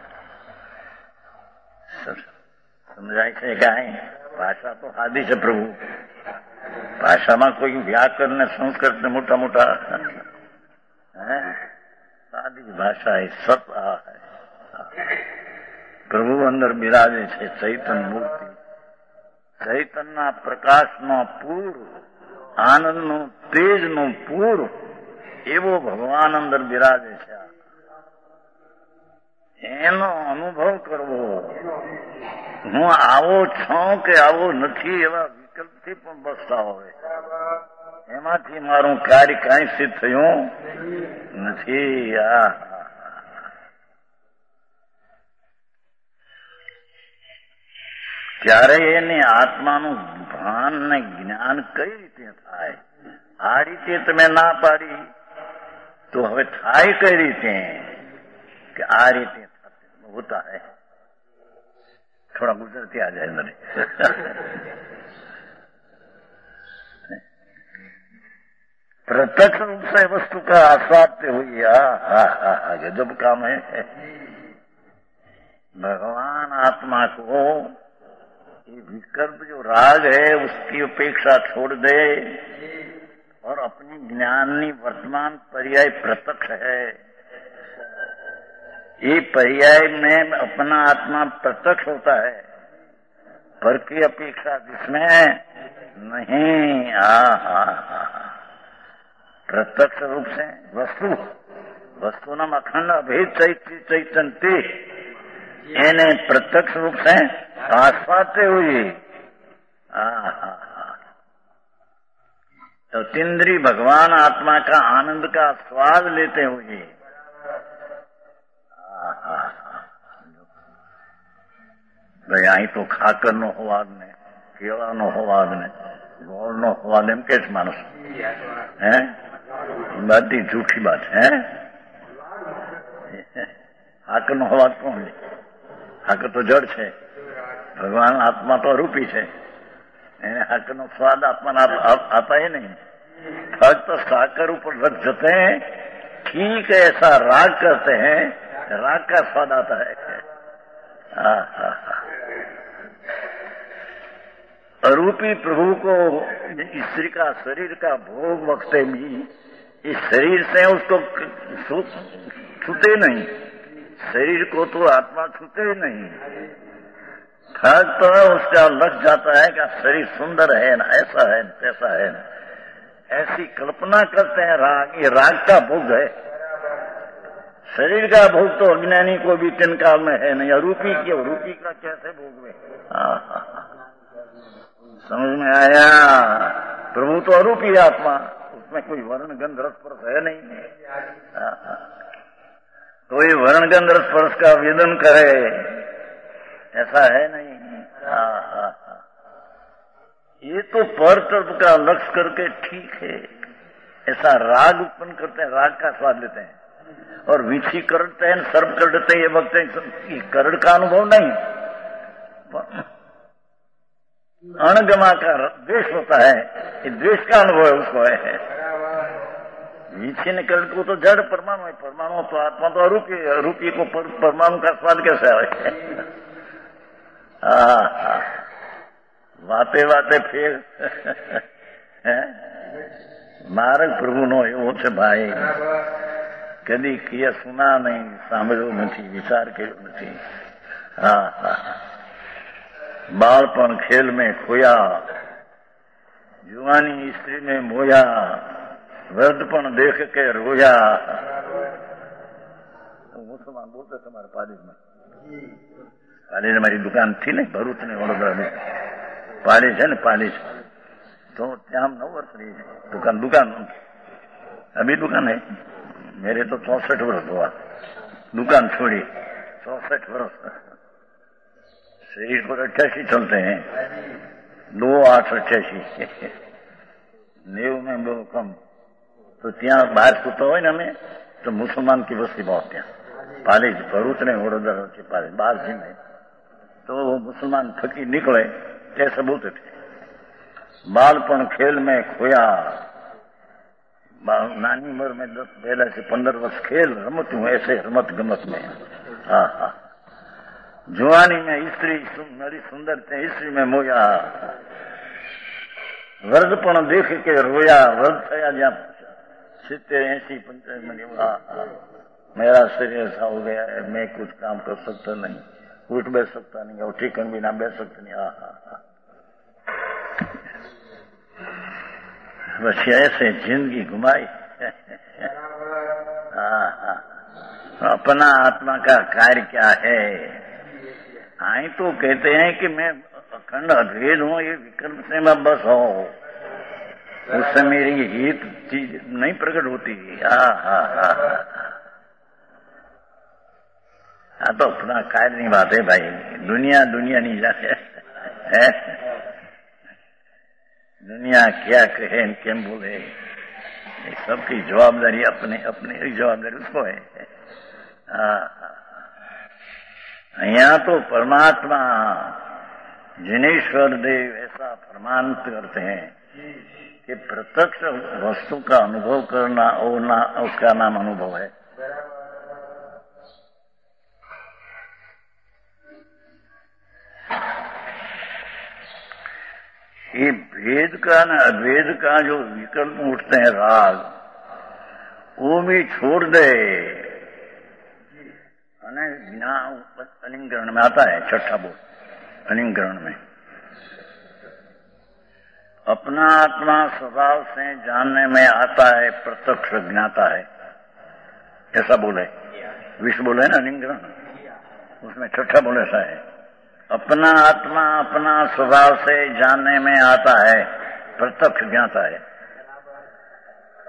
समझाय છે કાંઈ ભાષા તો સાદી છે પ્રભુ ભાષામાં કોઈ વ્યાકરણ ને સંસ્કૃત ને મોટા મોટા સાદી ભાષા है सत आ है। પ્રભુ અંદર બિરાજે છે ચૈતન્ય મૂર્તિ ચૈતન્યના પ્રકાશનો પૂર આનંદનો તેજનો પૂર એવો ભગવાન અંદર બિરાજે છે। એનો અનુભવ કરવો હું આવો છું કે આવો નથી એવા વિકલ્પથી પણ બસતા હોય એમાંથી મારું કાર્ય કાંઈ સિદ્ધ થયું નથી। આ ત્યારે એની આત્માનું ભાન ને જ્ઞાન કઈ રીતે થાય? આ રીતે તમે ના પાડી તો હવે થાય કઈ રીતે कि आ रीते होता है? थोड़ा गुजरती आ जाए मेरे प्रत्यक्ष रूप से वस्तु का आस्वादते हुए गजब काम है। भगवान आत्मा को ये विकल्प जो राग है उसकी अपेक्षा छोड़ दे और अपनी ज्ञानी वर्तमान पर्याय प्रत्यक्ष है। ये पर्याय में अपना आत्मा प्रत्यक्ष होता है पर की अपेक्षा जिसमें नहीं। आ प्रत्यक्ष रूप से वस्तु वस्तु नाम अखंड अभेद चैतन्य एने प्रत्यक्ष रूप से आस्वादते हुए तो तीन्द्री भगवान आत्मा का आनंद का स्वाद लेते हुए भाई आई तो खाकर नो होवाद ने केला नो होवाद ने गोल नो होवाद एम के मानस है बड़ी झूठी बात है। हाक नो होवाद कौन है? हाक तो जड़ है, भगवान आत्मा तो रूपी है। हक नो स्वाद आत्मा आता ही नहीं। फक्त साकर ऊपर रख जाते हैं, ठीक है ऐसा राग करते हैं, राग का स्वाद आता है। अरूपी प्रभु को स्त्री का शरीर का भोग वक्ते भी इस शरीर से उसको छूते नहीं, शरीर को तो आत्मा छूते ही नहीं। फर्क तो उसका लग जाता है कि शरीर सुंदर है ना, ऐसा है ऐसा है ना, ऐसी कल्पना करते हैं। राग, ये राग का भोग है। शरीर का भोग तो अज्ञानी को भी तीन काल में है नहीं। अरूपी की अरूपी का कैसे भोग में? समझ में आया? प्रभु तो अरूपी आत्मा, उसमें कोई वर्ण गंध रस स्पर्श है नहीं। कोई वर्ण गंध रस स्पर्श का वेदन करे ऐसा है नहीं। आ, आ, आ। ये तो पर तर्प का लक्ष्य करके ठीक है, ऐसा राग उत्पन्न करते हैं, राग का स्वाद लेते हैं और विछी करते हैं, सर्व कर देते हैं। ये वक्त करण का अनुभव नहीं, अणगमा का द्वेष होता है, ये द्वेष का अनुभव है उसको है। विछी ने करण को तो जड़ परमाणु है, परमाणु तो आत्मा तो अरूपी, अरूपी को पर, परमाणु का स्वाद कैसे आए? वाते वाते फिर मार्ग प्रभु नो एवो छे भाई, कदी किया सुना नहीं, सांभळ्यो नथी, विचार कर्यो नथी। हाँ हाँ, बालपण खेल में खोया, जुवानी स्त्री में मोया, वृद्धपण देख के रोया। तो मुसलमान बोलते तुम्हारे पालिश में, पालिश हमारी दुकान थी नहीं भरूच ने वडोदरा में, पालिश है ना पालिश, तो ત્યાં नौ वर्ष रही है दुकान। दुकान अभी दुकान है, मेरे तो चौसठ वर्ष हुआ दुकान छोड़ी, चौसठ वर्ष। शरीर पर अट्ठासी चलते हैं, दो आठ अट्ठासी नेव में बो कम। तो ત્યાં બહાર સૂતો હોય ને અમે તો મુસલમાન की વસ્તી बहुत ત્યાં पालिश भरूच ने वडोदरा की पालिश बाहर थी नहीं, तो वो मुसलमान फकीर निकले कैसे बोलते थे, बालपण खेल में खोया, नानी उम्र में दस पहले से पंद्रह वर्ष खेल रमत हूँ ऐसे रमत गमत में। हाँ हाँ, जुआनी में स्त्री मेरी सुंदर थे, स्त्री में मोया, वृद्धपण देख के रोया। वृद्ध थया ज्यादा सित्तेर ऐसी पंचायत में, मेरा शरीर ऐसा हो गया है, मैं कुछ काम कर सकता नहीं, उठ बैठ सकता नहीं और ठिकन भी ना बैठ सकता नहीं। हाँ हाँ हाँ, बस ऐसे जिंदगी घुमाई। हाँ हाँ, अपना आत्मा का कार्य क्या है? आई तो कहते हैं कि मैं अखंड अद्वैत हूँ, ये विकल्प से मैं बस हूँ, उससे मेरी हित चीज नहीं प्रकट होती। हाँ हाँ हाँ हाँ, तो अपना कार्य नहीं बात है भाई, दुनिया दुनिया नहीं जाते है। दुनिया क्या कहे केम बोले, सबकी जवाबदारी अपने अपने जवाबदारी उसको है। यहाँ तो परमात्मा जिनेश्वर देव ऐसा फरमान करते हैं कि प्रत्यक्ष वस्तु का अनुभव करना और ना उसका नाम अनुभव है। ये भेद का ना अद्वैत का जो विकल्प उठते हैं राग, वो भी छोड़ दे। अलिंगरण में आता है छठा बोल, अलिंगरण में अपना आत्मा स्वभाव से जानने में आता है, प्रत्यक्ष ज्ञाता है, ऐसा बोले विश्व बोले ना अलिंगरण, उसमें छठा बोले ऐसा है, अपना आत्मा अपना स्वभाव से जानने में आता है, प्रत्यक्ष ज्ञाता है।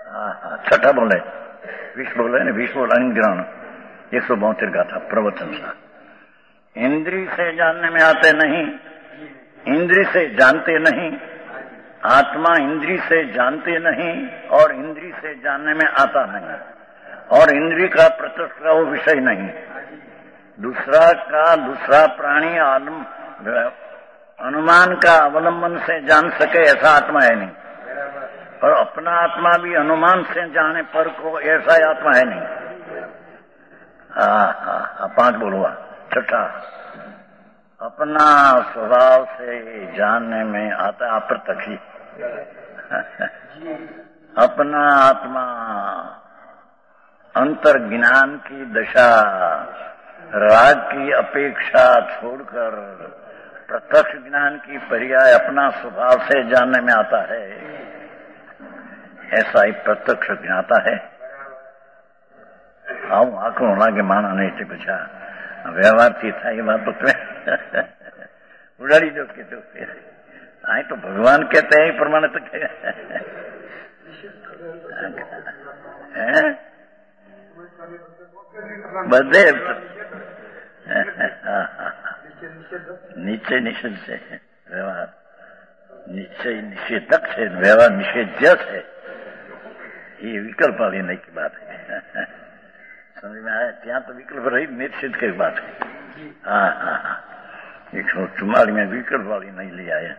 छठा बोले विश्व बोले ने विश्व ग्रहण एक सौ बहत्तर गाथा प्रवचन सा। इंद्री से जानने में आते नहीं, इंद्री से जानते नहीं, आत्मा इंद्री से जानते नहीं और इंद्री से जानने में आता नहीं, और इंद्री का प्रत्यक्ष का वो विषय नहीं। दूसरा का दूसरा प्राणी अनुमान का अवलंबन से जान सके ऐसा आत्मा है नहीं, और अपना आत्मा भी अनुमान से जाने पर को ऐसा आत्मा है नहीं। हाँ हाँ पांच बोलूआ। छठा, अपना स्वभाव से जानने में आता अप्रत्यक्ष ही। अपना आत्मा अंतर ज्ञान की दशा राग की अपेक्षा छोड़कर प्रत्यक्ष ज्ञान की पर्याय अपना स्वभाव से जानने में आता है, ऐसा ही प्रत्यक्ष ज्ञाता है। આવું આખું લાગે માણા નહીં છે પછી વ્યવહારથી થાય એ વાત તો ઉડાડી દો કે અહીં તો ભગવાન કહેતા એ પ્રમાણે તો બધે નિશ્ચય નિષેધ છે વ્યવહાર, નિશ્ચય નિષેધક છે, વ્યવહાર નિષેધ્ય છે। ये विकल्प वाली नहीं की बात है। समझ में आया? ત્યાં तो विकल्प रही निश्चित की बात है। हाँ हाँ हाँ एक सौ चुम्मालीस में विकल्प वाली नहीं ले आया,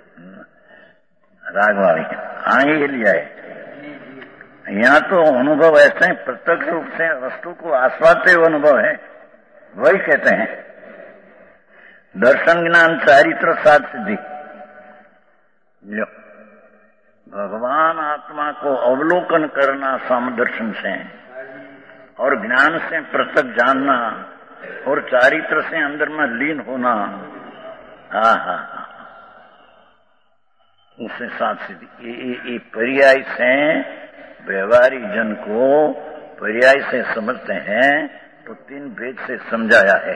राग वाली हाँ ये ले आए। यहाँ तो अनुभव ऐसे है, प्रत्यक्ष रूप से वस्तु को आस्वादते हुए अनुभव है, वही कहते हैं दर्शन ज्ञान चारित्र साध सिद्धि। लो भगवान आत्मा को अवलोकन करना समदर्शन से, और ज्ञान से प्रत्यक्ष जानना, और चारित्र से अंदर में लीन होना। हाँ हाँ हाँ उससे साथ सिद्धि। ये पर्याय से व्यवहारी जन को पर्याय से समझते हैं तो तीन भेद से समझाया है।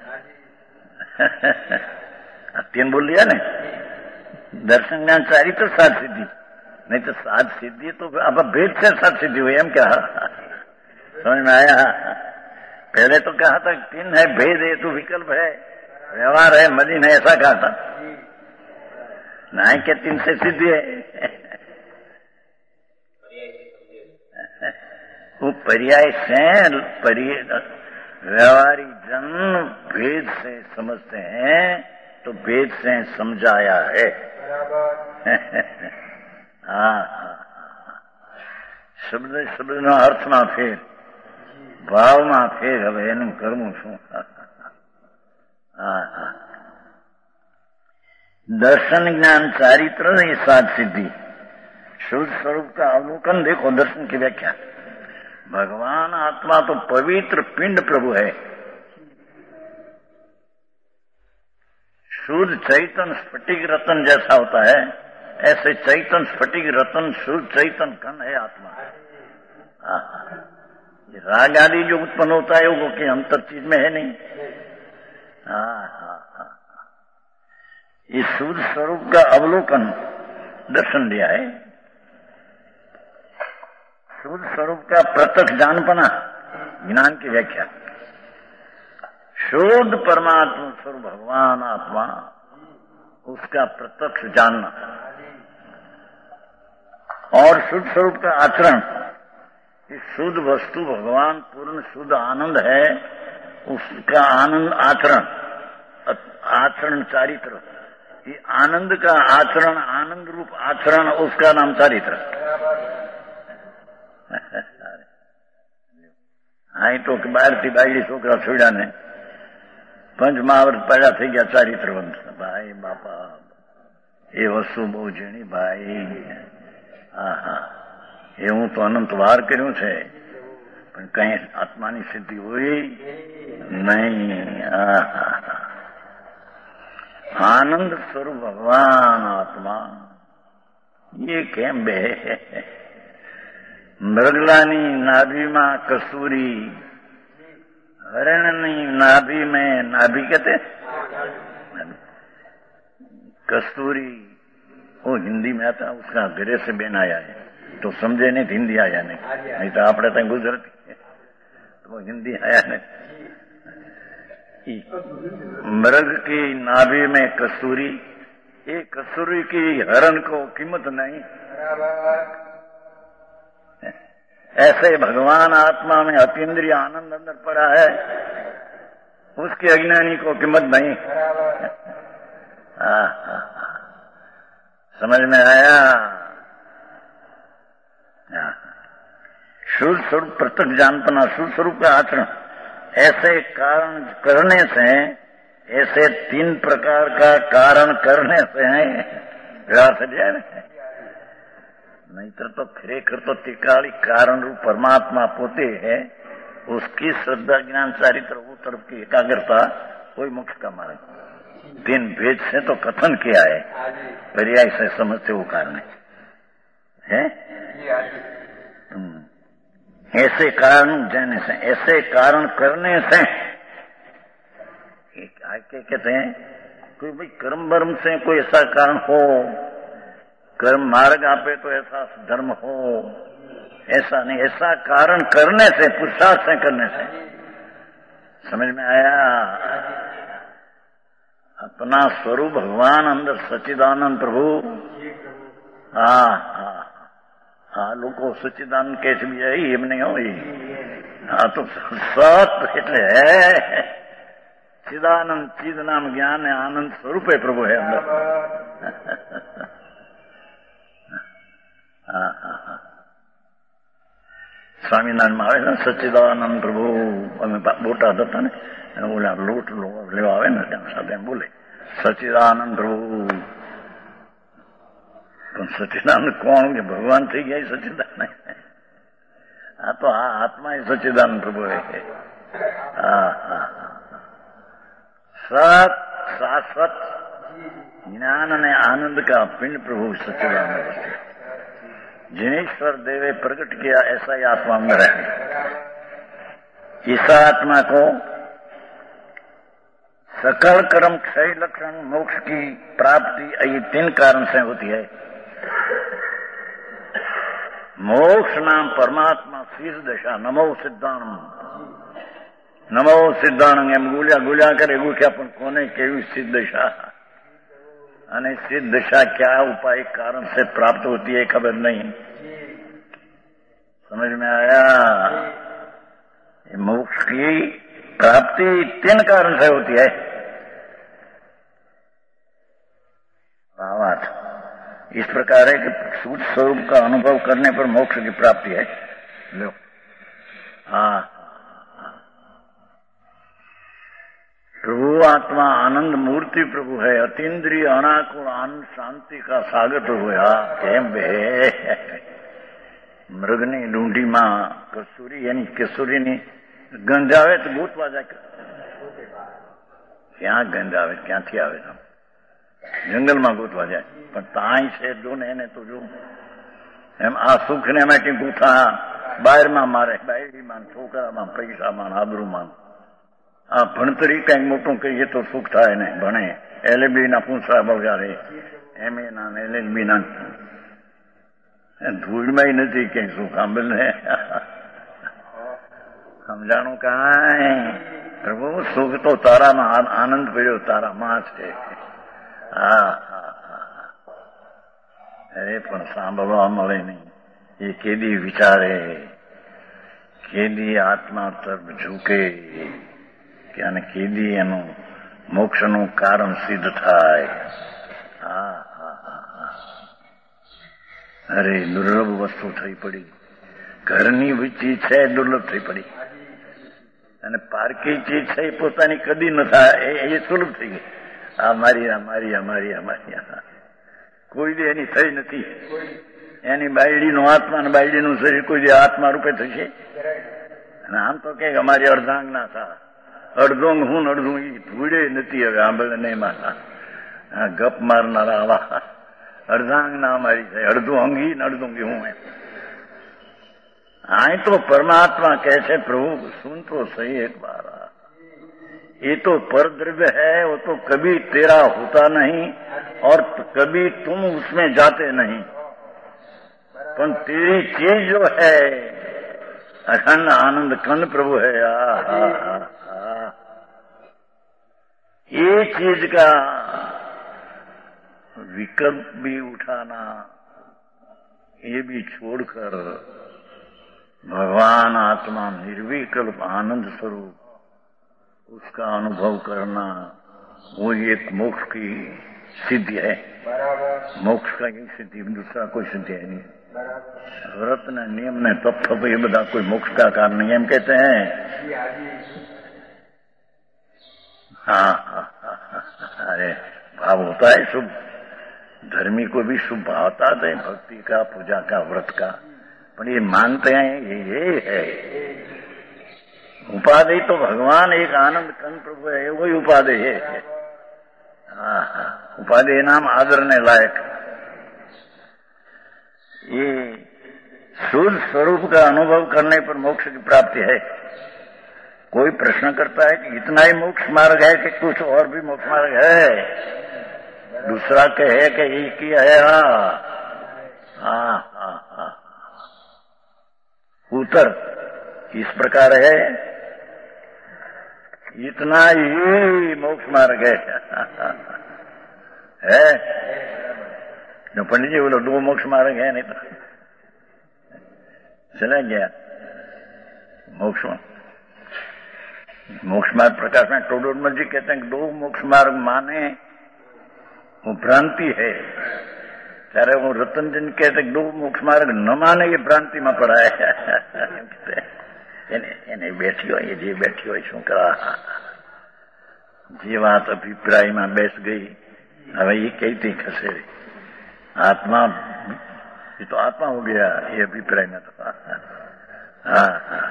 तीन बोल दिया ना, दर्शन ज्ञान चारित्र साध सिद्धि। नहीं तो साध सिद्धि तो अब भेद से साध सिद्धि हुई, हम क्या समझ में आया? पहले तो कहा था तीन है, भेद है तो विकल्प है, व्यवहार है, मलिन है, ऐसा कहा था। नहीं के तीन से सिद्धि है। वो पर्याय से व्यवहारी जन भेद से समझते हैं तो भेद से समझाया है। हाँ शब्द शब्द નો અર્થમાં ફેર, ભાવમાં ફેર, હવે એનું કરવું શું? હા હા दर्शन ज्ञान चारित्र ये साध सिद्धि। शुद्ध स्वरूप का अवलोकन देखो, दर्शन की व्याख्या। भगवान आत्मा तो पवित्र पिंड प्रभु है, शुद्ध चैतन स्फटिक रतन जैसा होता है, ऐसे चैतन स्फटिक रतन शुद्ध चैतन कण है आत्मा। ये राग आदि जो उत्पन्न होता है वो कि अंतर चीज में है नहीं। हाँ हाँ हाँ इस शुद्ध स्वरूप का अवलोकन दर्शन दिया है। शुद्ध स्वरूप का प्रत्यक्ष जानपना ज्ञान की व्याख्या। शुद्ध परमात्मा स्वरूप भगवान आत्मा उसका प्रत्यक्ष जानना, और शुद्ध स्वरूप का आचरण। इस शुद्ध वस्तु भगवान पूर्ण शुद्ध आनंद है, उसका आनंद आचरण, आचरण चारित्र। ये आनंद का आचरण, आनंद रूप आचरण, उसका नाम चारित्र। आई तो બહાર થી બાયડી છોકરા છોડ્યા ને પંચ મહાવૃત પડ્યા થઈ ગયા ચારિત્રવંત। ભાઈ બાપા એ વસ્તુ બહુ ઝીણી ભાઈ। હા હા એ હું તો અનંત વાર કર્યું છે, પણ કઈ આત્માની સિદ્ધિ હોય નહીં। આનંદ સ્વરૂપ ભગવાન આત્મા ये કેમ બે? मृगलानी नाभि में कसूरी, हरणनी नाभि में नाभि कहते कस्तूरी, वो हिंदी में आता, उसका गरे से बेन आया है। તો સમજે નહીં હિન્દી આયા નહીં, નહીં તો આપણે ત્યાં ગુજરાતી તો हिंदी आया नहीं। मृग की नाभि में कसूरी, ये कसूरी की हरण को कीमत नहीं। ऐसे भगवान आत्मा में अतीन्द्रिय आनंद अंदर पड़ा है, उसके अज्ञानी को कीमत नहीं। आ, आ, आ, समझ में आया? शुद्ध स्वरूप प्रत्यक्ष जानपना, शुद्ध स्वरूप का आचरण, ऐसे कारण करने से, ऐसे तीन प्रकार का कारण करने से व्यर्थ जाए। नहींतर तो खरेखर तो तिकाली कारण रूप परमात्मा पोते है, उसकी श्रद्धा ज्ञान चारित्र वो तरफ की एकाग्रता कोई मोक्ष का मार्ग। तीन भेद से तो कथन किया है, पर्याय से समझते वो कारण है। ऐसे कारण जाने से, ऐसे कारण करने से क्या कहते हैं, कोई भाई कर्म वर्म से कोई ऐसा कारण हो, कर्म मार्ग आपे तो ऐसा धर्म हो, ऐसा नहीं, ऐसा कारण करने से, पुरुषार्थ से करने से। समझ में आया? अपना स्वरूप भगवान अंदर सच्चिदानंद प्रभु, हाँ हाँ हाँ, लोगों सच्चिदानंद कैसे भी है एम नहीं हो, हाँ तो सत એટલે है चिदानंद, चिद नाम ज्ञान है, आनंद स्वरूप है प्रभु है अंदर। हाँ हाँ हाँ, स्वामीनारायण में आवे ने सच्चिदानंद प्रभु, અમે બોટાદ હતા ને, ઓલા લોટ લેવા આવે ને ત્યાં સાથે બોલે સચ્चिदानंद प्रभु। પણ સચ્ચિદાનંદ કોણ કે ભગવાન થઈ ગયા સચ્ચિદાનંદ? આ તો આ આત્મા એ સચ્ચિદાનંદ પ્રભુ है। હા હા, सत शाश्वत ज्ञान ने आनंद का पिंड प्रभु सच्चिदानंद, जिनेश्वर देवे प्रकट किया ऐसा ही आत्मा अंदर है। इस आत्मा को सकल कर्म क्षय लक्षण मोक्ष की प्राप्ति ये तीन कारण से होती है। मोक्ष नाम परमात्मा शीर्ष दशा, नमो सिद्धाणम, नमो सिद्धाणम एम गुल्या गुल्या करे गुख्या पण कोने केवी सिद्ध दशा, અને सिद्ध दशा क्या उपाय कारण से प्राप्त होती है खबर नहीं। समझ में आया? मोक्ष की प्राप्ति तीन कारण से होती है। बात इस प्रकार है कि शुद्ध स्वरूप का अनुभव करने पर मोक्ष की प्राप्ति है। लो हाँ, प्रभु आत्मा आनंद मूर्ति प्रभु है, अतीन्द्रिय अनाकुल आनंद शांति का सागर प्रभु है। केम बे मृगनी ढूंढी मां कसूरी यानी केसुरीनी गंध आवे तो ગોતવા જાય, ક્યાં ગંધ આવે, ક્યાંથી આવે? જંગલમાં ગોતવા જાય, પણ તાંય છે જો ને એને તો જો એમ આ સુખને માટે ગૂંથા બહારમાં મારે, બાયડીમાં, છોકરામાં, પૈસામાં, આબરૂમાં। આ ભણતરી કંઈક મોટું કહીએ તો સુખ થાય ને, ભણે એલએલબી ના પૂંછડા બગાડે, એમએ ના એલએલબી ના ધૂળમાં નથી ક્યાંય સુખ સાંભળને। સમજાણું કાંઈ? પ્રભુ સુખ તો તારામાં આનંદ પડ્યો, તારામાં છે। હા હા હા, અરે પણ સાંભળવા મળે નહીં, એ કેદી વિચારે, કેદી આત્મા તરફ ઝૂકે, અને કેદી એનું મોક્ષનું કારણ સિદ્ધ થાય। હા હા હા, અરે દુર્લભ વસ્તુ થઈ પડી, ઘરની ચીજ છે દુર્લભ થઈ પડી, અને પારકી ચીજ છે એ પોતાની કદી ન થાય એ સુલભ થઈ ગઈ। આ મારી આ મારી આ મારી આ મારી કોઈ દી એની થઈ નથી। એની બાયડીનું આત્મા અને બાયડીનું શરીર કોઈ દી આત્મા રૂપે થશે? અને આમ તો કે અમારી અર્ધાંગના થા, અડધોંગ હું અડધું ઈ ધૂળે નથી હવે આંબળે નહીં માતા ગપ મારનારા આવા અર્ધાંગના અમારી છે, અડધું અંગી ને અડધું હું એમ। आए तो परमात्मा कैसे प्रभु सुन तो सही एक बार, ये तो पर द्रव्य है, वो तो कभी तेरा होता नहीं और कभी तुम उसमें जाते नहीं। पर तेरी चीज जो है अखंड आनंद कंद प्रभु है। आ, आ, आ, आ। ये चीज का विकल्प भी उठाना, ये भी छोड़कर भगवान आत्मा निर्विकल्प आनंद स्वरूप उसका अनुभव करना, वो एक मोक्ष की सिद्धि है। मोक्ष का एक सिद्धि, दूसरा कोई सिद्धि है नहीं। व्रत ने नियम ने तप तप ये बता कोई मोक्ष का कारण नहीं, हम कहते हैं। हाँ हाँ हाँ, अरे भाव होता है शुभ, धर्मी को भी शुभ भाव आता है भक्ति का, पूजा का, व्रत का, पर ये मानते हैं ये ये है उपाधि। तो भगवान एक आनंद कंद प्रभु है, वही उपाधि है। हाँ हाँ, उपाधि नाम आदरने लायक। ये शुद्ध स्वरूप का अनुभव करने पर मोक्ष की प्राप्ति है। कोई प्रश्न करता है कि इतना ही मोक्ष मार्ग है कि कुछ और भी मोक्ष मार्ग है? दूसरा कहे कि एक ही है। हाँ हाँ हाँ, उत्तर इस प्रकार है, इतना ही मोक्ष मार्ग है। है जो पंडित जी बोलो दो मोक्ष मार्ग है, नहीं तो चला गया मोक्ष। मोक्ष मार्ग प्रकाश में टोडोरमल जी कहते हैं कि दो मोक्ष मार्ग माने वो भ्रांति है, ત્યારે वो रतनजन कहते दो मोक्ष मार्ग न माने ये भ्रांति में पड़ा है। એને એને બેઠી હોય જે બેઠી હોય શું કરા, જે વાત અભિપ્રાયમાં બેસ ગઈ હવે ये કઈથી ખસે? आत्मा ये तो आत्मा हो गया, ये अभिप्राय में तो। हाँ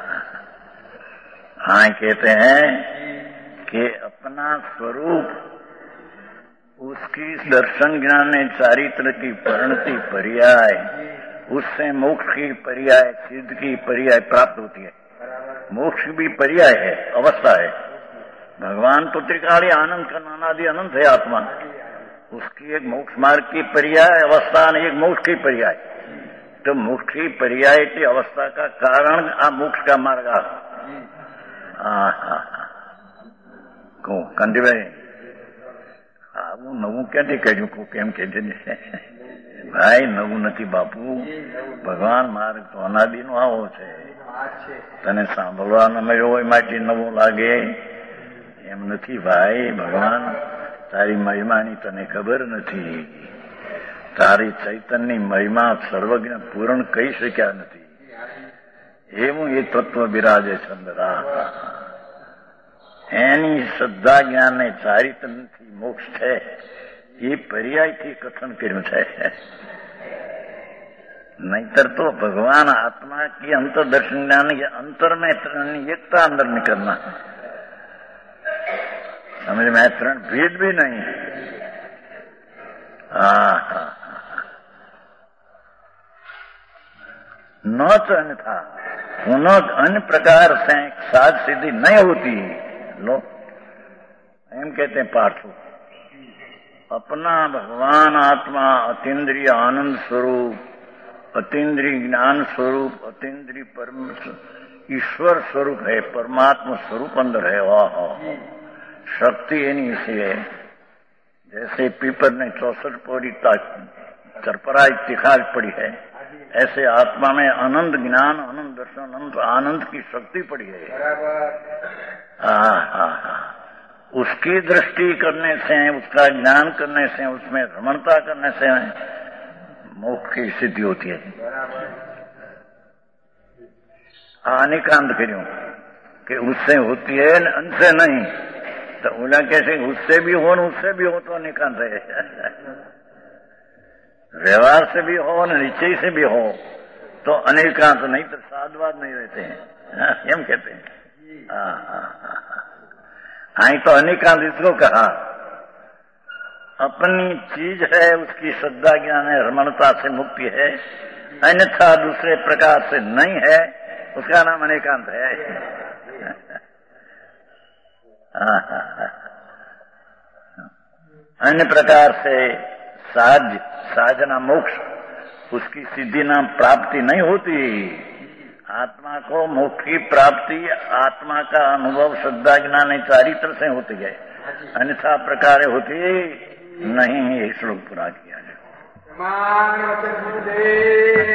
हाँ, कहते हैं कि अपना स्वरूप उसकी दर्शन ज्ञान चारित्र की परिणति पर्याय, उससे मोक्ष की पर्याय, सिद्ध की पर्याय प्राप्त होती है। मोक्ष भी पर्याय है, अवस्था है। भगवान तो त्रिकाली आनंद का अनादि अनंत है आत्मा, उसकी एक मोक्ष मार्ग की पर्याय अवस्था और एक मोक्ष की पर्याय। तो मोक्ष की पर्याय की अवस्था का कारण आ मोक्ष का मार्ग आ को कंदीभाई આવું નવું ક્યાંથી કહ્યું? કેમ કે ભાઈ નવું નથી બાપુ, ભગવાન માર્ગ તો અનાદિનો આવો છે, તને સાંભળવાનો મળ્યો હોય માટે નવું લાગે એમ નથી ભાઈ। ભગવાન તારી મહિમાની તને ખબર નથી, તારી ચૈતન્યની મહિમા સર્વજ્ઞ પૂર્ણ કહી શક્યા નથી, એવું એ તત્વ બિરાજે છે અંદર। એની શ્રદ્ધા જ્ઞાન ને ચારિત્રથી મોક્ષ છે એ પર્યાયથી કથન કર્યું છે। नहींतर तो भगवान आत्मा की अंतर्दर्शन ज्ञान के अंतर में एकता अंदर निकलना, समझ में तरण भेद भी नहीं। हाँ, न तो अन्यथा पुनः अन्य प्रकार से साध सिद्धि नहीं होती। लो एम कहते हैं पार्थो, अपना भगवान आत्मा अतीन्द्रिय आनंद स्वरूप, अतीन्द्रिय ज्ञान स्वरूप, अतीन्द्रिय परम ईश्वर स्वरूप है, परमात्मा स्वरूप अंदर है। वाह, शक्ति एनी सी है। जैसे पीपर ने चौसठ पौड़ी चरपराई तिखाल पड़ी है, ऐसे आत्मा में आनंद ज्ञान, आनंद दर्शन, अनंत आनंद की शक्ति पड़ी है। हाँ हाँ हाँ, उसकी दृष्टि करने से, उसका ज्ञान करने से, उसमें रमणता करने से मोक्ष की सिद्धि होती है। अनिकांत करियो कि उससे होती है उनसे नहीं, तो बोला कैसे उससे भी हो न उससे भी हो तो अनिकांत है। व्यवहार से भी हो न निश्चय से भी हो तो अनिकांत, नहीं तो साधवाद नहीं रहते हैं, एम कहते हैं। हाँ हाँ हाँ, आई तो अनिकांत इसको कहा, अपनी चीज है उसकी श्रद्धा ज्ञान है, रमणता से मुक्ति है, अन्यथा दूसरे प्रकार से नहीं है, उसका नाम अनेकांत है। अन्य प्रकार से साध साधना मोक्ष, उसकी सिद्धि नाम प्राप्ति नहीं होती। आत्मा को मोक्ष की प्राप्ति आत्मा का अनुभव श्रद्धा ज्ञान चारित्र से होती है, अन्यथा प्रकार होती नहीं। ये श्लोक पूरा किया है।